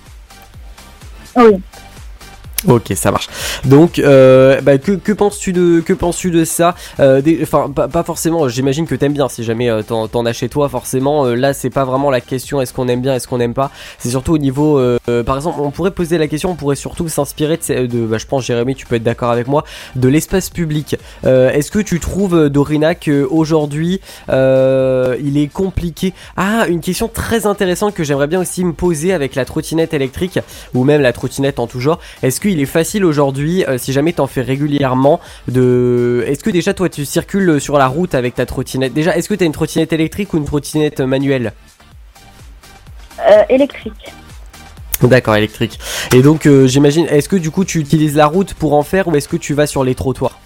Oui. Ok, ça marche. Donc, euh, bah, que, que penses-tu de, que penses-tu de ça? euh, des, Enfin, pas, pas forcément. J'imagine que t'aimes bien. Si jamais euh, t'en, t'en as chez toi, forcément. Euh, là, c'est pas vraiment la question. Est-ce qu'on aime bien, est-ce qu'on aime pas? C'est surtout au niveau. Euh, euh, par exemple, on pourrait poser la question. On pourrait surtout s'inspirer de, de bah, je pense, Jérémy, tu peux être d'accord avec moi, de l'espace public. Euh, est-ce que tu trouves, Dorina, que aujourd'hui, euh, il est compliqué? Ah, une question très intéressante que j'aimerais bien aussi me poser avec la trottinette électrique ou même la trottinette en tout genre. Est-ce que il est facile aujourd'hui, euh, si jamais t'en fais régulièrement, de... Est-ce que déjà toi tu circules sur la route avec ta trottinette? Déjà, est-ce que t'as une trottinette électrique ou une trottinette manuelle? Euh, électrique. D'accord, électrique. Et donc euh, j'imagine, est-ce que du coup tu utilises la route pour en faire ou est-ce que tu vas sur les trottoirs?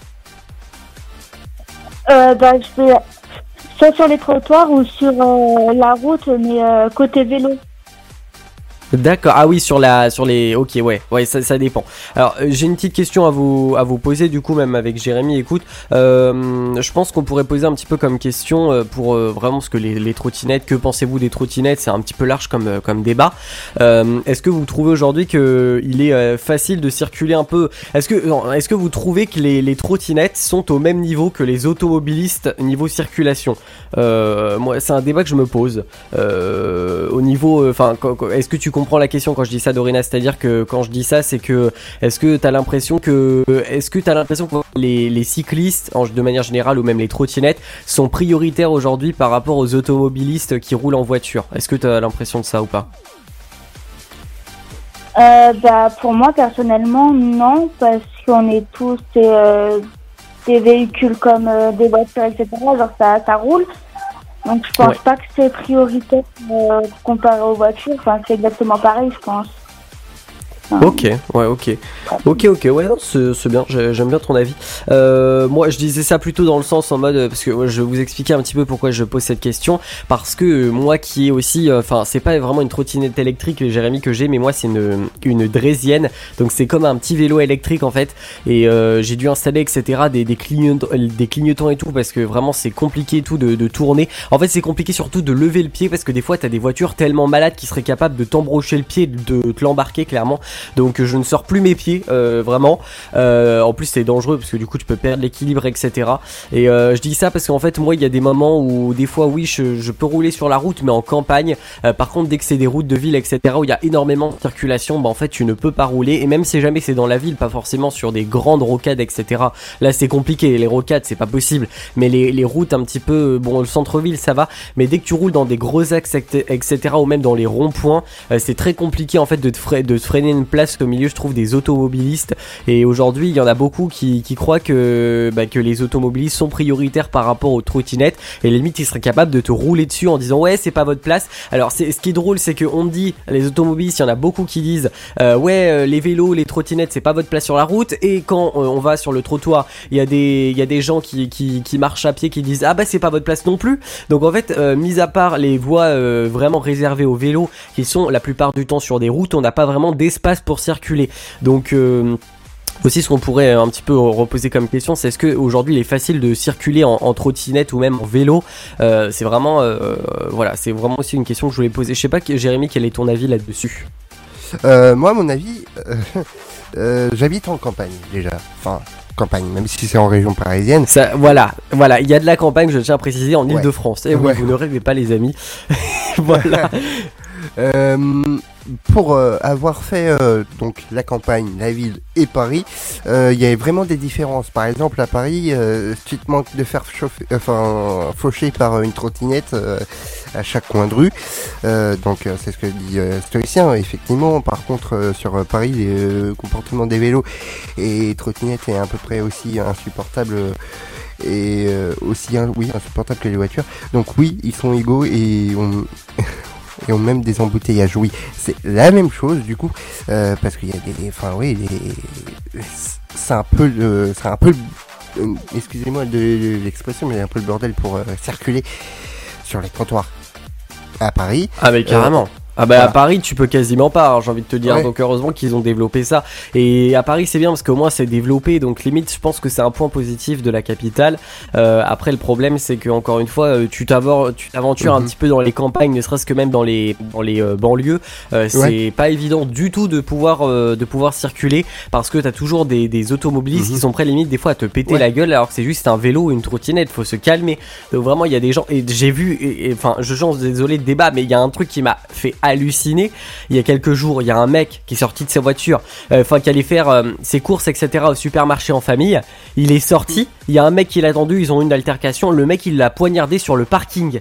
Euh, bah, je vais soit sur les trottoirs ou sur euh, la route, mais euh, côté vélo. D'accord, ah oui, sur la, sur les, ok, ouais, ouais, ça, ça dépend. Alors, euh, j'ai une petite question à vous, à vous poser, du coup, même avec Jérémy. Écoute, euh, je pense qu'on pourrait poser un petit peu comme question euh, pour euh, vraiment ce que les, les trottinettes. Que pensez-vous des trottinettes? C'est un petit peu large comme, euh, comme débat. Euh, est-ce que vous trouvez aujourd'hui que il est euh, facile de circuler un peu? Est-ce que, non, est-ce que vous trouvez que les, les trottinettes sont au même niveau que les automobilistes niveau circulation? euh, Moi, c'est un débat que je me pose. Euh, au niveau, enfin, euh, est-ce que tu comprends la question quand je dis ça, Dorina? C'est-à-dire que quand je dis ça, c'est que est-ce que t'as l'impression que est-ce que t'as l'impression que les, les cyclistes, en, de manière générale, ou même les trottinettes, sont prioritaires aujourd'hui par rapport aux automobilistes qui roulent en voiture? Est-ce que t'as l'impression de ça ou pas? Euh, bah, pour moi, personnellement, non, parce qu'on est tous des, euh, des véhicules comme euh, des voitures, et cetera. Genre, ça, ça roule. Donc je pense ouais. pas que c'est prioritaire euh, comparé aux voitures, enfin c'est exactement pareil je pense. Enfin, ok, ouais, ok. Ok, ok, ouais, non, c'est, c'est bien, j'aime bien ton avis. Euh, moi, je disais ça plutôt dans le sens en mode, parce que ouais, je vais vous expliquer un petit peu pourquoi je pose cette question. Parce que euh, moi qui est aussi, enfin, euh, c'est pas vraiment une trottinette électrique, Jérémy, que j'ai, mais moi c'est une, une draisienne. Donc c'est comme un petit vélo électrique en fait. Et euh, j'ai dû installer, et cetera, des, des, clignotants, des clignotants et tout, parce que vraiment c'est compliqué et tout de, de tourner. En fait, c'est compliqué surtout de lever le pied, parce que des fois t'as des voitures tellement malades qui seraient capables de t'embrocher le pied, de te l'embarquer clairement. Donc je ne sors plus mes pieds, euh, vraiment. Euh, en plus c'est dangereux parce que du coup tu peux perdre l'équilibre, et cetera. Et euh, je dis ça parce qu'en fait moi il y a des moments où des fois oui je, je peux rouler sur la route mais en campagne. Euh, par contre dès que c'est des routes de ville, et cetera où il y a énormément de circulation, bah en fait tu ne peux pas rouler. Et même si jamais c'est dans la ville, pas forcément sur des grandes rocades, et cetera. Là c'est compliqué, les rocades c'est pas possible. Mais les, les routes un petit peu, bon le centre-ville ça va. Mais dès que tu roules dans des gros axes, et cetera ou même dans les ronds-points, euh, c'est très compliqué en fait de te, fre- de te freiner une place au milieu, je trouve, des automobilistes. Et aujourd'hui, il y en a beaucoup qui, qui croient que, bah, que les automobilistes sont prioritaires par rapport aux trottinettes. Et limite, ils seraient capables de te rouler dessus en disant ouais, c'est pas votre place. Alors, c'est, ce qui est drôle, c'est qu'on dit, les automobilistes, il y en a beaucoup qui disent euh, ouais, euh, les vélos, les trottinettes, c'est pas votre place sur la route. Et quand euh, on va sur le trottoir, il y a des, il y a des gens qui, qui, qui marchent à pied qui disent ah bah c'est pas votre place non plus. Donc en fait, euh, mis à part les voies euh, vraiment réservées aux vélos, qui sont la plupart du temps sur des routes, on n'a pas vraiment d'espace pour circuler. Donc euh, aussi, ce qu'on pourrait un petit peu reposer comme question, c'est est-ce qu'aujourd'hui il est facile de circuler en, en trottinette ou même en vélo. euh, C'est vraiment, euh, voilà, c'est vraiment aussi une question que je voulais poser. Je sais pas, Jérémy, quel est ton avis là-dessus? euh, Moi, mon avis, euh, euh, j'habite en campagne déjà. Enfin, campagne, même si c'est en région parisienne. Ça, voilà, voilà, il y a de la campagne, je tiens à préciser, en Ouais. Ile-de-France. Et oui, Ouais. vous ne rêvez pas, les amis. Voilà. Euh, pour euh, avoir fait euh, donc la campagne, la ville et Paris, euh, il y avait vraiment des différences. Par exemple, à Paris, euh, si tu te manques de faire chauffer, enfin faucher par une trottinette euh, à chaque coin de rue. Euh, donc euh, c'est ce que dit euh, Stoïcien. Effectivement, par contre, euh, sur euh, Paris, le euh, comportement des vélos et trottinettes est à peu près aussi insupportable. Euh, et euh, aussi hein, oui insupportable que les voitures. Donc oui, ils sont égaux et on et ont même des embouteillages. Oui, c'est la même chose du coup, euh, parce qu'il y a des, enfin oui, des, c'est un peu, le, c'est un peu, le, euh, excusez-moi de, de l'expression, mais un peu le bordel pour euh, circuler sur les trottoirs à Paris. Ah mais carrément. Euh, Ah bah voilà. À Paris tu peux quasiment pas, hein, j'ai envie de te dire, Ouais. donc heureusement qu'ils ont développé ça. Et à Paris c'est bien parce qu'au moins c'est développé, donc limite je pense que c'est un point positif de la capitale. Euh, après le problème c'est que encore une fois euh, tu t'aventures, tu t'aventures Mm-hmm. un petit peu dans les campagnes, ne serait-ce que même dans les dans les euh, banlieues. Euh, c'est Ouais. pas évident du tout de pouvoir euh, de pouvoir circuler parce que t'as toujours des, des automobilistes Mm-hmm. qui sont prêts limite des fois à te péter Ouais. la gueule alors que c'est juste un vélo ou une trottinette, faut se calmer. Donc vraiment il y a des gens, et j'ai vu, et enfin je change, désolé de débat, mais il y a un truc qui m'a fait halluciner. Il y a quelques jours, il y a un mec qui est sorti de sa voiture, enfin euh, qui allait faire euh, ses courses, et cetera au supermarché en famille. Il est sorti, il y a un mec qui l'a attendu, ils ont eu une altercation, le mec il l'a poignardé sur le parking.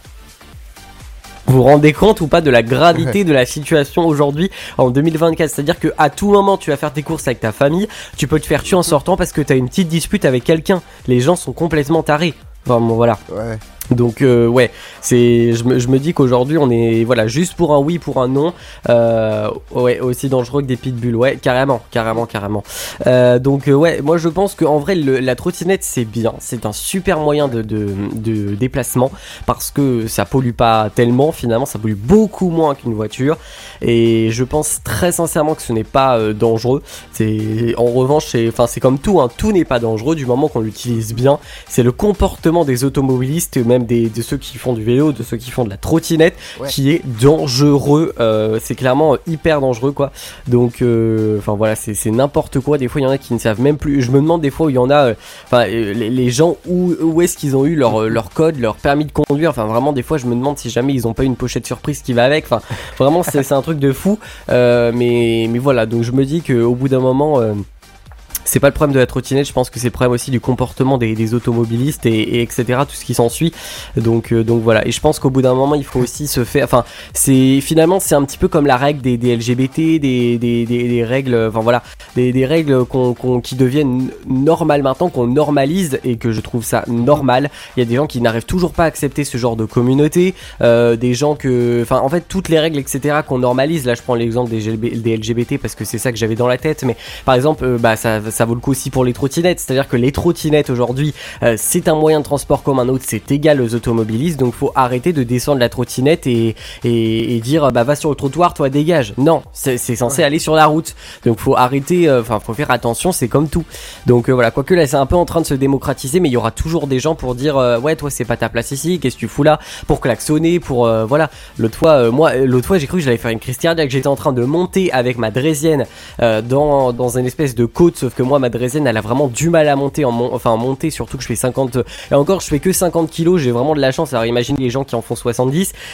Vous vous rendez compte ou pas de la gravité de la situation aujourd'hui en deux mille vingt-quatre? C'est-à-dire que à tout moment tu vas faire tes courses avec ta famille, tu peux te faire tuer en sortant parce que t'as une petite dispute avec quelqu'un. Les gens sont complètement tarés. Enfin bon voilà. Ouais. Donc euh, ouais, c'est, je me, je me dis qu'aujourd'hui on est voilà juste pour un oui, pour un non, euh, ouais, aussi dangereux que des pitbulls, ouais, carrément, carrément, carrément. Euh, donc euh, ouais, moi je pense qu'en vrai le, la trottinette c'est bien, c'est un super moyen de, de, de déplacement parce que ça pollue pas tellement, finalement ça pollue beaucoup moins qu'une voiture et je pense très sincèrement que ce n'est pas euh, dangereux. C'est en revanche, c'est, enfin c'est comme tout, hein, tout n'est pas dangereux du moment qu'on l'utilise bien. C'est le comportement des automobilistes, même des, de ceux qui font du vélo, de ceux qui font de la trottinette, Ouais. qui est dangereux. Euh, c'est clairement hyper dangereux, quoi. Donc, euh, enfin voilà, c'est, c'est n'importe quoi. Des fois, il y en a qui ne savent même plus. Je me demande des fois où il y en a, enfin, euh, les, les gens où, où est-ce qu'ils ont eu leur, leur code, leur permis de conduire. Enfin, vraiment, des fois, je me demande si jamais ils ont pas eu une pochette surprise qui va avec. Enfin, vraiment, c'est, c'est un truc de fou. Euh, mais, mais voilà, donc je me dis qu'au bout d'un moment. Euh, c'est pas le problème de la trottinette, je pense que c'est le problème aussi du comportement des, des automobilistes et, et etc, tout ce qui s'ensuit. Donc euh, donc voilà, et je pense qu'au bout d'un moment il faut aussi se faire, enfin c'est finalement c'est un petit peu comme la règle des, des L G B T, des, des, des, des règles, enfin voilà, des, des règles qu'on, qu'on, qui deviennent normales maintenant, qu'on normalise et que je trouve ça normal. Il y a des gens qui n'arrivent toujours pas à accepter ce genre de communauté, euh, des gens que, enfin en fait toutes les règles etc qu'on normalise. Là je prends l'exemple des, des L G B T parce que c'est ça que j'avais dans la tête, mais par exemple euh, bah ça ça vaut le coup aussi pour les trottinettes, c'est-à-dire que les trottinettes aujourd'hui euh, c'est un moyen de transport comme un autre, c'est égal aux automobilistes, donc faut arrêter de descendre la trottinette et, et, et dire bah va sur le trottoir, toi dégage. Non, c'est, c'est censé ouais. aller sur la route, donc faut arrêter, enfin euh, faut faire attention, c'est comme tout. Donc euh, voilà, quoique là c'est un peu en train de se démocratiser, mais il y aura toujours des gens pour dire euh, ouais toi c'est pas ta place ici, qu'est-ce que tu fous là, pour klaxonner, pour euh, voilà. L'autre fois, euh, moi l'autre fois j'ai cru que j'allais faire une crise cardiaque, j'étais en train de monter avec ma draisienne euh, dans, dans une espèce de côte, sauf que moi ma draisienne elle a vraiment du mal à monter en mon... enfin monter, surtout que je fais cinquante et encore je fais que cinquante kilos, j'ai vraiment de la chance. Alors imagine les gens qui en font soixante-dix.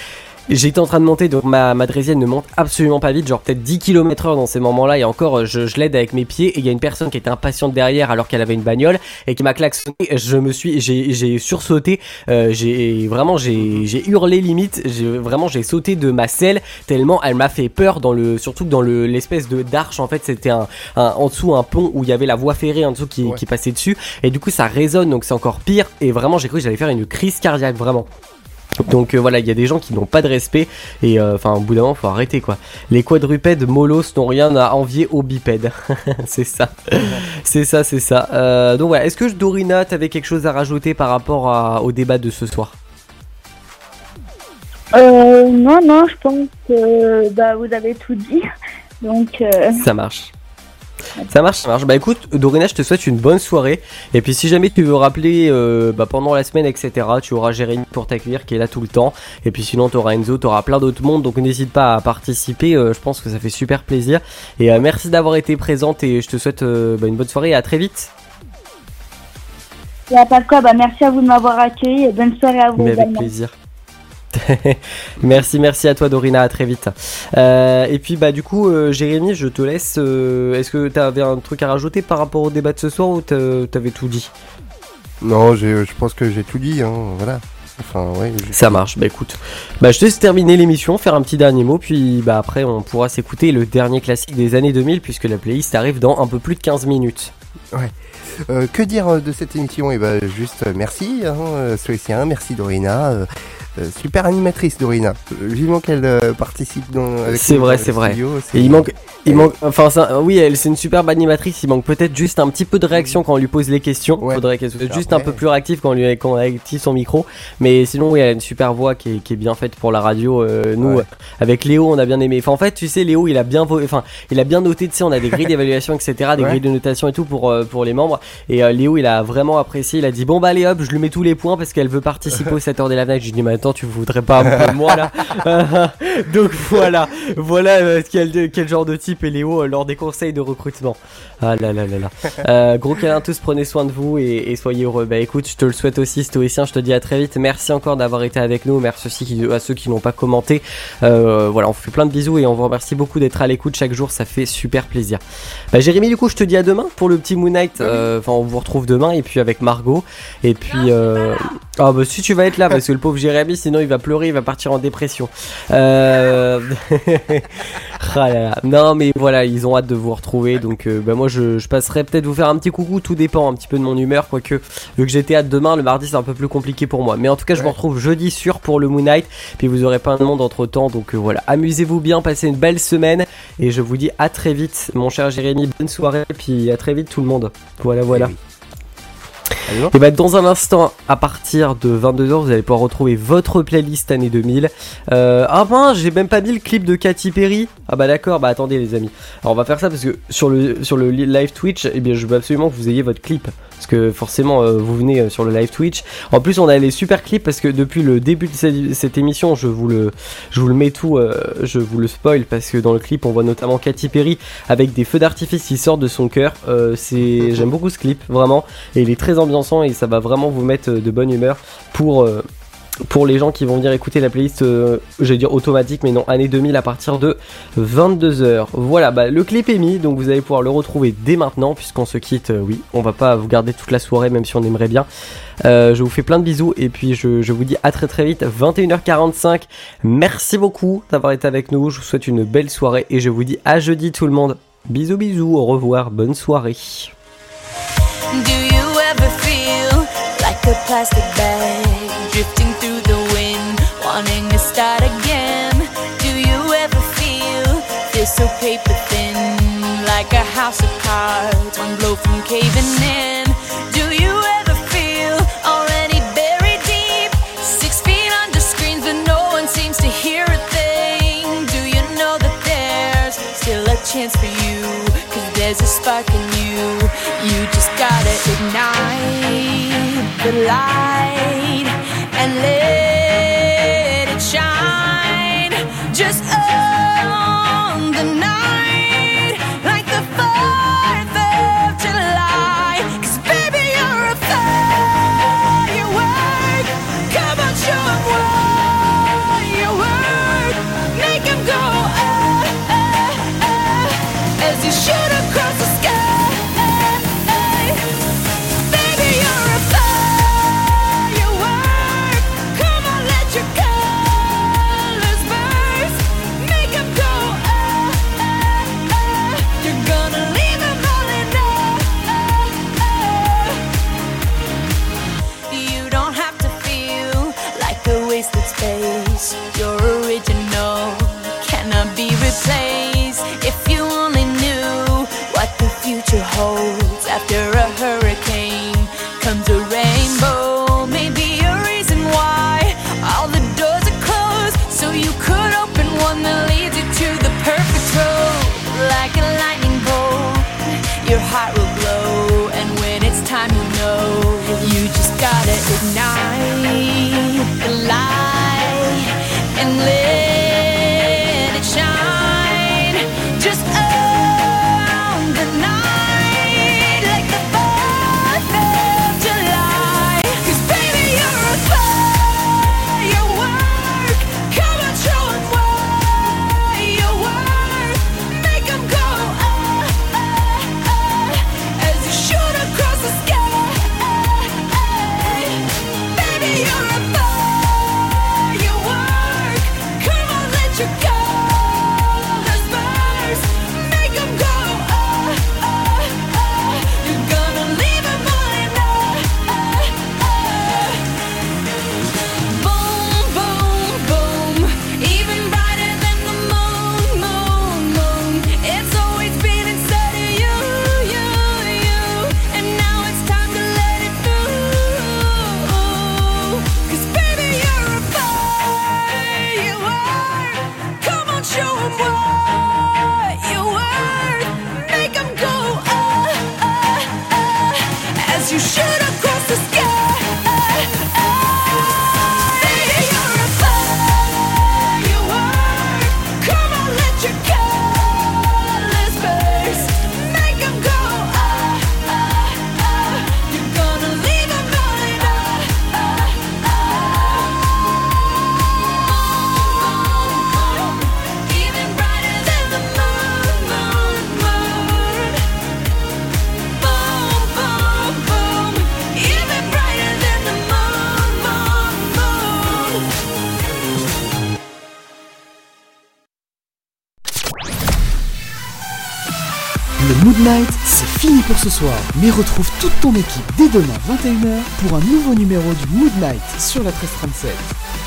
j'étais en train de monter, donc ma, ma draisienne ne monte absolument pas vite, genre peut-être dix kilomètres heure dans ces moments-là, et encore je, je l'aide avec mes pieds, et il y a une personne qui était impatiente derrière alors qu'elle avait une bagnole, et qui m'a klaxonné, je me suis, j'ai, j'ai sursauté, euh, j'ai vraiment, j'ai, j'ai hurlé limite, j'ai, vraiment j'ai sauté de ma selle, tellement elle m'a fait peur, dans le, surtout que dans le, l'espèce de d'arche, en fait c'était un, un, en dessous un pont où il y avait la voie ferrée en dessous qui, ouais. qui passait dessus, et du coup ça résonne, donc c'est encore pire, et vraiment j'ai cru que j'allais faire une crise cardiaque, vraiment. Donc euh, voilà, il y a des gens qui n'ont pas de respect et enfin euh, au bout d'un moment faut arrêter quoi. Les quadrupèdes mollos n'ont rien à envier aux bipèdes. C'est ça, c'est ça, c'est ça. Euh, donc voilà, est-ce que Dorina, t'avais quelque chose à rajouter par rapport à, au débat de ce soir? Euh, non, non, je pense que bah, vous avez tout dit. Donc euh... ça marche. Ça marche, ça marche. Bah écoute, Dorina, je te souhaite une bonne soirée. Et puis si jamais tu veux rappeler euh, bah, pendant la semaine, et cetera, tu auras Jérémy pour t'accueillir qui est là tout le temps. Et puis sinon, tu auras Enzo, tu auras plein d'autres mondes. Donc n'hésite pas à participer. Euh, je pense que ça fait super plaisir. Et euh, merci d'avoir été présente. Et je te souhaite euh, bah, une bonne soirée et à très vite. Il n'y a pas de quoi. Bah, merci à vous de m'avoir accueilli. Et bonne soirée à vous. Mais avec plaisir. Merci, merci à toi Dorina, à très vite. Euh, et puis bah du coup euh, Jérémy, je te laisse. Euh, est-ce que tu avais un truc à rajouter par rapport au débat de ce soir ou t'avais tout dit? Non, j'ai, je pense que j'ai tout dit, hein, voilà. Enfin, ouais, ça marche, bah écoute, bah je te laisse terminer l'émission, faire un petit dernier mot, puis bah après on pourra s'écouter le dernier classique des années deux mille puisque la playlist arrive dans un peu plus de quinze minutes. Ouais. Euh, que dire de cette émission? Et bah juste euh, merci, hein, Stoïcien, merci Dorina. Euh, Euh, super animatrice Dorina, vivement qu'elle euh, participe dans avec c'est vrai, c'est vrai. Studio, c'est... Et il manque, il manque, enfin ça, oui, elle c'est une superbe animatrice. Il manque peut-être juste un petit peu de réaction quand on lui pose les questions. Ouais. Faudrait qu'elle soit juste un peu plus réactive quand on lui quand on active son micro. Mais sinon, oui, elle a une super voix qui est, qui est bien faite pour la radio. Euh, nous, ouais. Avec Léo, on a bien aimé. Enfin, en fait, tu sais, Léo, il a bien, vo... enfin, il a bien noté. Tu sais, on a des grilles d'évaluation, et cetera, des ouais. grilles de notation et tout pour euh, pour les membres. Et euh, Léo, il a vraiment apprécié. Il a dit bon bah allez hop, je lui mets tous les points parce qu'elle veut participer au sept heures des Live Night. Je lui dis mais attends, tu voudrais pas de moi là. Donc voilà, voilà euh, quel, quel genre de type est Léo euh, lors des conseils de recrutement. Ah là là là là. Euh, gros câlin à tous, prenez soin de vous et, et soyez heureux. Bah écoute, je te le souhaite aussi, Stoïcien. Je te dis à très vite. Merci encore d'avoir été avec nous. Merci aussi à ceux qui n'ont pas commenté. Euh, voilà, on vous fait plein de bisous et on vous remercie beaucoup d'être à l'écoute chaque jour. Ça fait super plaisir. Bah Jérémy, du coup, je te dis à demain pour le petit Moon Night. Enfin, euh, on vous retrouve demain et puis avec Margot. Et puis, euh... ah bah si tu vas être là parce que le pauvre Jérémy, sinon il va pleurer. Il va partir en dépression. Euh... ah là là. Non mais voilà, ils ont hâte de vous retrouver. Donc euh, bah moi je, je passerai peut-être vous faire un petit coucou. Tout dépend un petit peu de mon humeur. Quoique vu que j'étais hâte demain, le mardi c'est un peu plus compliqué pour moi. Mais en tout cas je ouais. vous retrouve jeudi sûr pour le Moon Night. Puis vous aurez plein de monde entre temps. Donc euh, voilà, amusez-vous bien, passez une belle semaine. Et je vous dis à très vite mon cher Jérémy. Bonne soirée. Puis à très vite tout le monde. Voilà voilà. Oui. Et bah dans un instant, à partir de vingt-deux heures, vous allez pouvoir retrouver votre playlist année deux mille. Euh, ah ben, j'ai même pas mis le clip de Katy Perry. Ah bah d'accord, bah attendez les amis. Alors on va faire ça parce que sur le sur le live Twitch, eh bien je veux absolument que vous ayez votre clip. Parce que forcément euh, vous venez euh, sur le live Twitch. En plus on a les super clips parce que depuis le début de cette, cette émission, je vous le je vous le mets tout, euh, je vous le spoil parce que dans le clip on voit notamment Katy Perry avec des feux d'artifice qui sortent de son cœur. Euh, c'est j'aime beaucoup ce clip vraiment et il est très ambiançant et ça va vraiment vous mettre de bonne humeur pour euh, pour les gens qui vont venir écouter la playlist, euh, j'allais dire automatique, mais non, année deux mille à partir de vingt-deux heures. Voilà, bah, le clip est mis, donc vous allez pouvoir le retrouver dès maintenant, puisqu'on se quitte, euh, oui, on va pas vous garder toute la soirée, même si on aimerait bien. Euh, je vous fais plein de bisous, et puis je, je vous dis à très très vite, vingt et une heures quarante-cinq. Merci beaucoup d'avoir été avec nous, je vous souhaite une belle soirée, et je vous dis à jeudi tout le monde. Bisous bisous, au revoir, bonne soirée. Do you ever feel like a plastic bag drifting through the wind, wanting to start again? Do you ever feel this so paper thin, like a house of cards, one blow from caving in? Do you ever feel already buried deep, six feet under screens but no one seems to hear a thing? Do you know that there's still a chance for you, 'cause there's a spark in you? You just gotta ignite the light and let it shine. Just own the night like the fourth of July. 'Cause baby you're a firework. Come on, show 'em what you're worth. as you shoot across the sky. Baby, you're a firework. Come on, let your colors burst. Make 'em go, ah, ah, ah. You're gonna leave 'em all in awe. You don't have to feel like a wasted space. You're original, cannot be replaced. If you only knew what the future holds. After a hurricane comes a rainbow. Maybe a reason why all the doors are closed, so you could open one that leads you to the perfect road. Like a lightning bolt, your heart will glow, and when it's time, you know you just gotta ignite the light and let it shine. Just own the night like the fourth of July. 'Cause baby, you're a firework. Come on, show 'em why you work. Make 'em go, ah, ah, ah, as you shoot across the sky. Baby, you're a firework. Come on, let your colors burst. Make 'em go, ah, ah, ah. You're gonna leave 'em all in awe. Boom, boom, boom. Even brighter than the moon, moon, moon. It's always been inside of you, you, you. And now it's time to let it through. 'Cause baby, you're a firework. Come on, show 'em what you worth. Make 'em go, ah, ah, ah, as you shoot across the sky. Baby, you're a firework. Come on, let your colors burst. Make 'em go, ah, ah, ah. You're gonna leave 'em all in awe. Even brighter than the moon, moon, moon. Boom, boom, boom. Even brighter than the moon, moon, moon. Le Mood Night, c'est fini pour ce soir. Mais retrouve toute ton équipe dès demain vingt et une heures pour un nouveau numéro du Mood Night sur la treize trente-sept.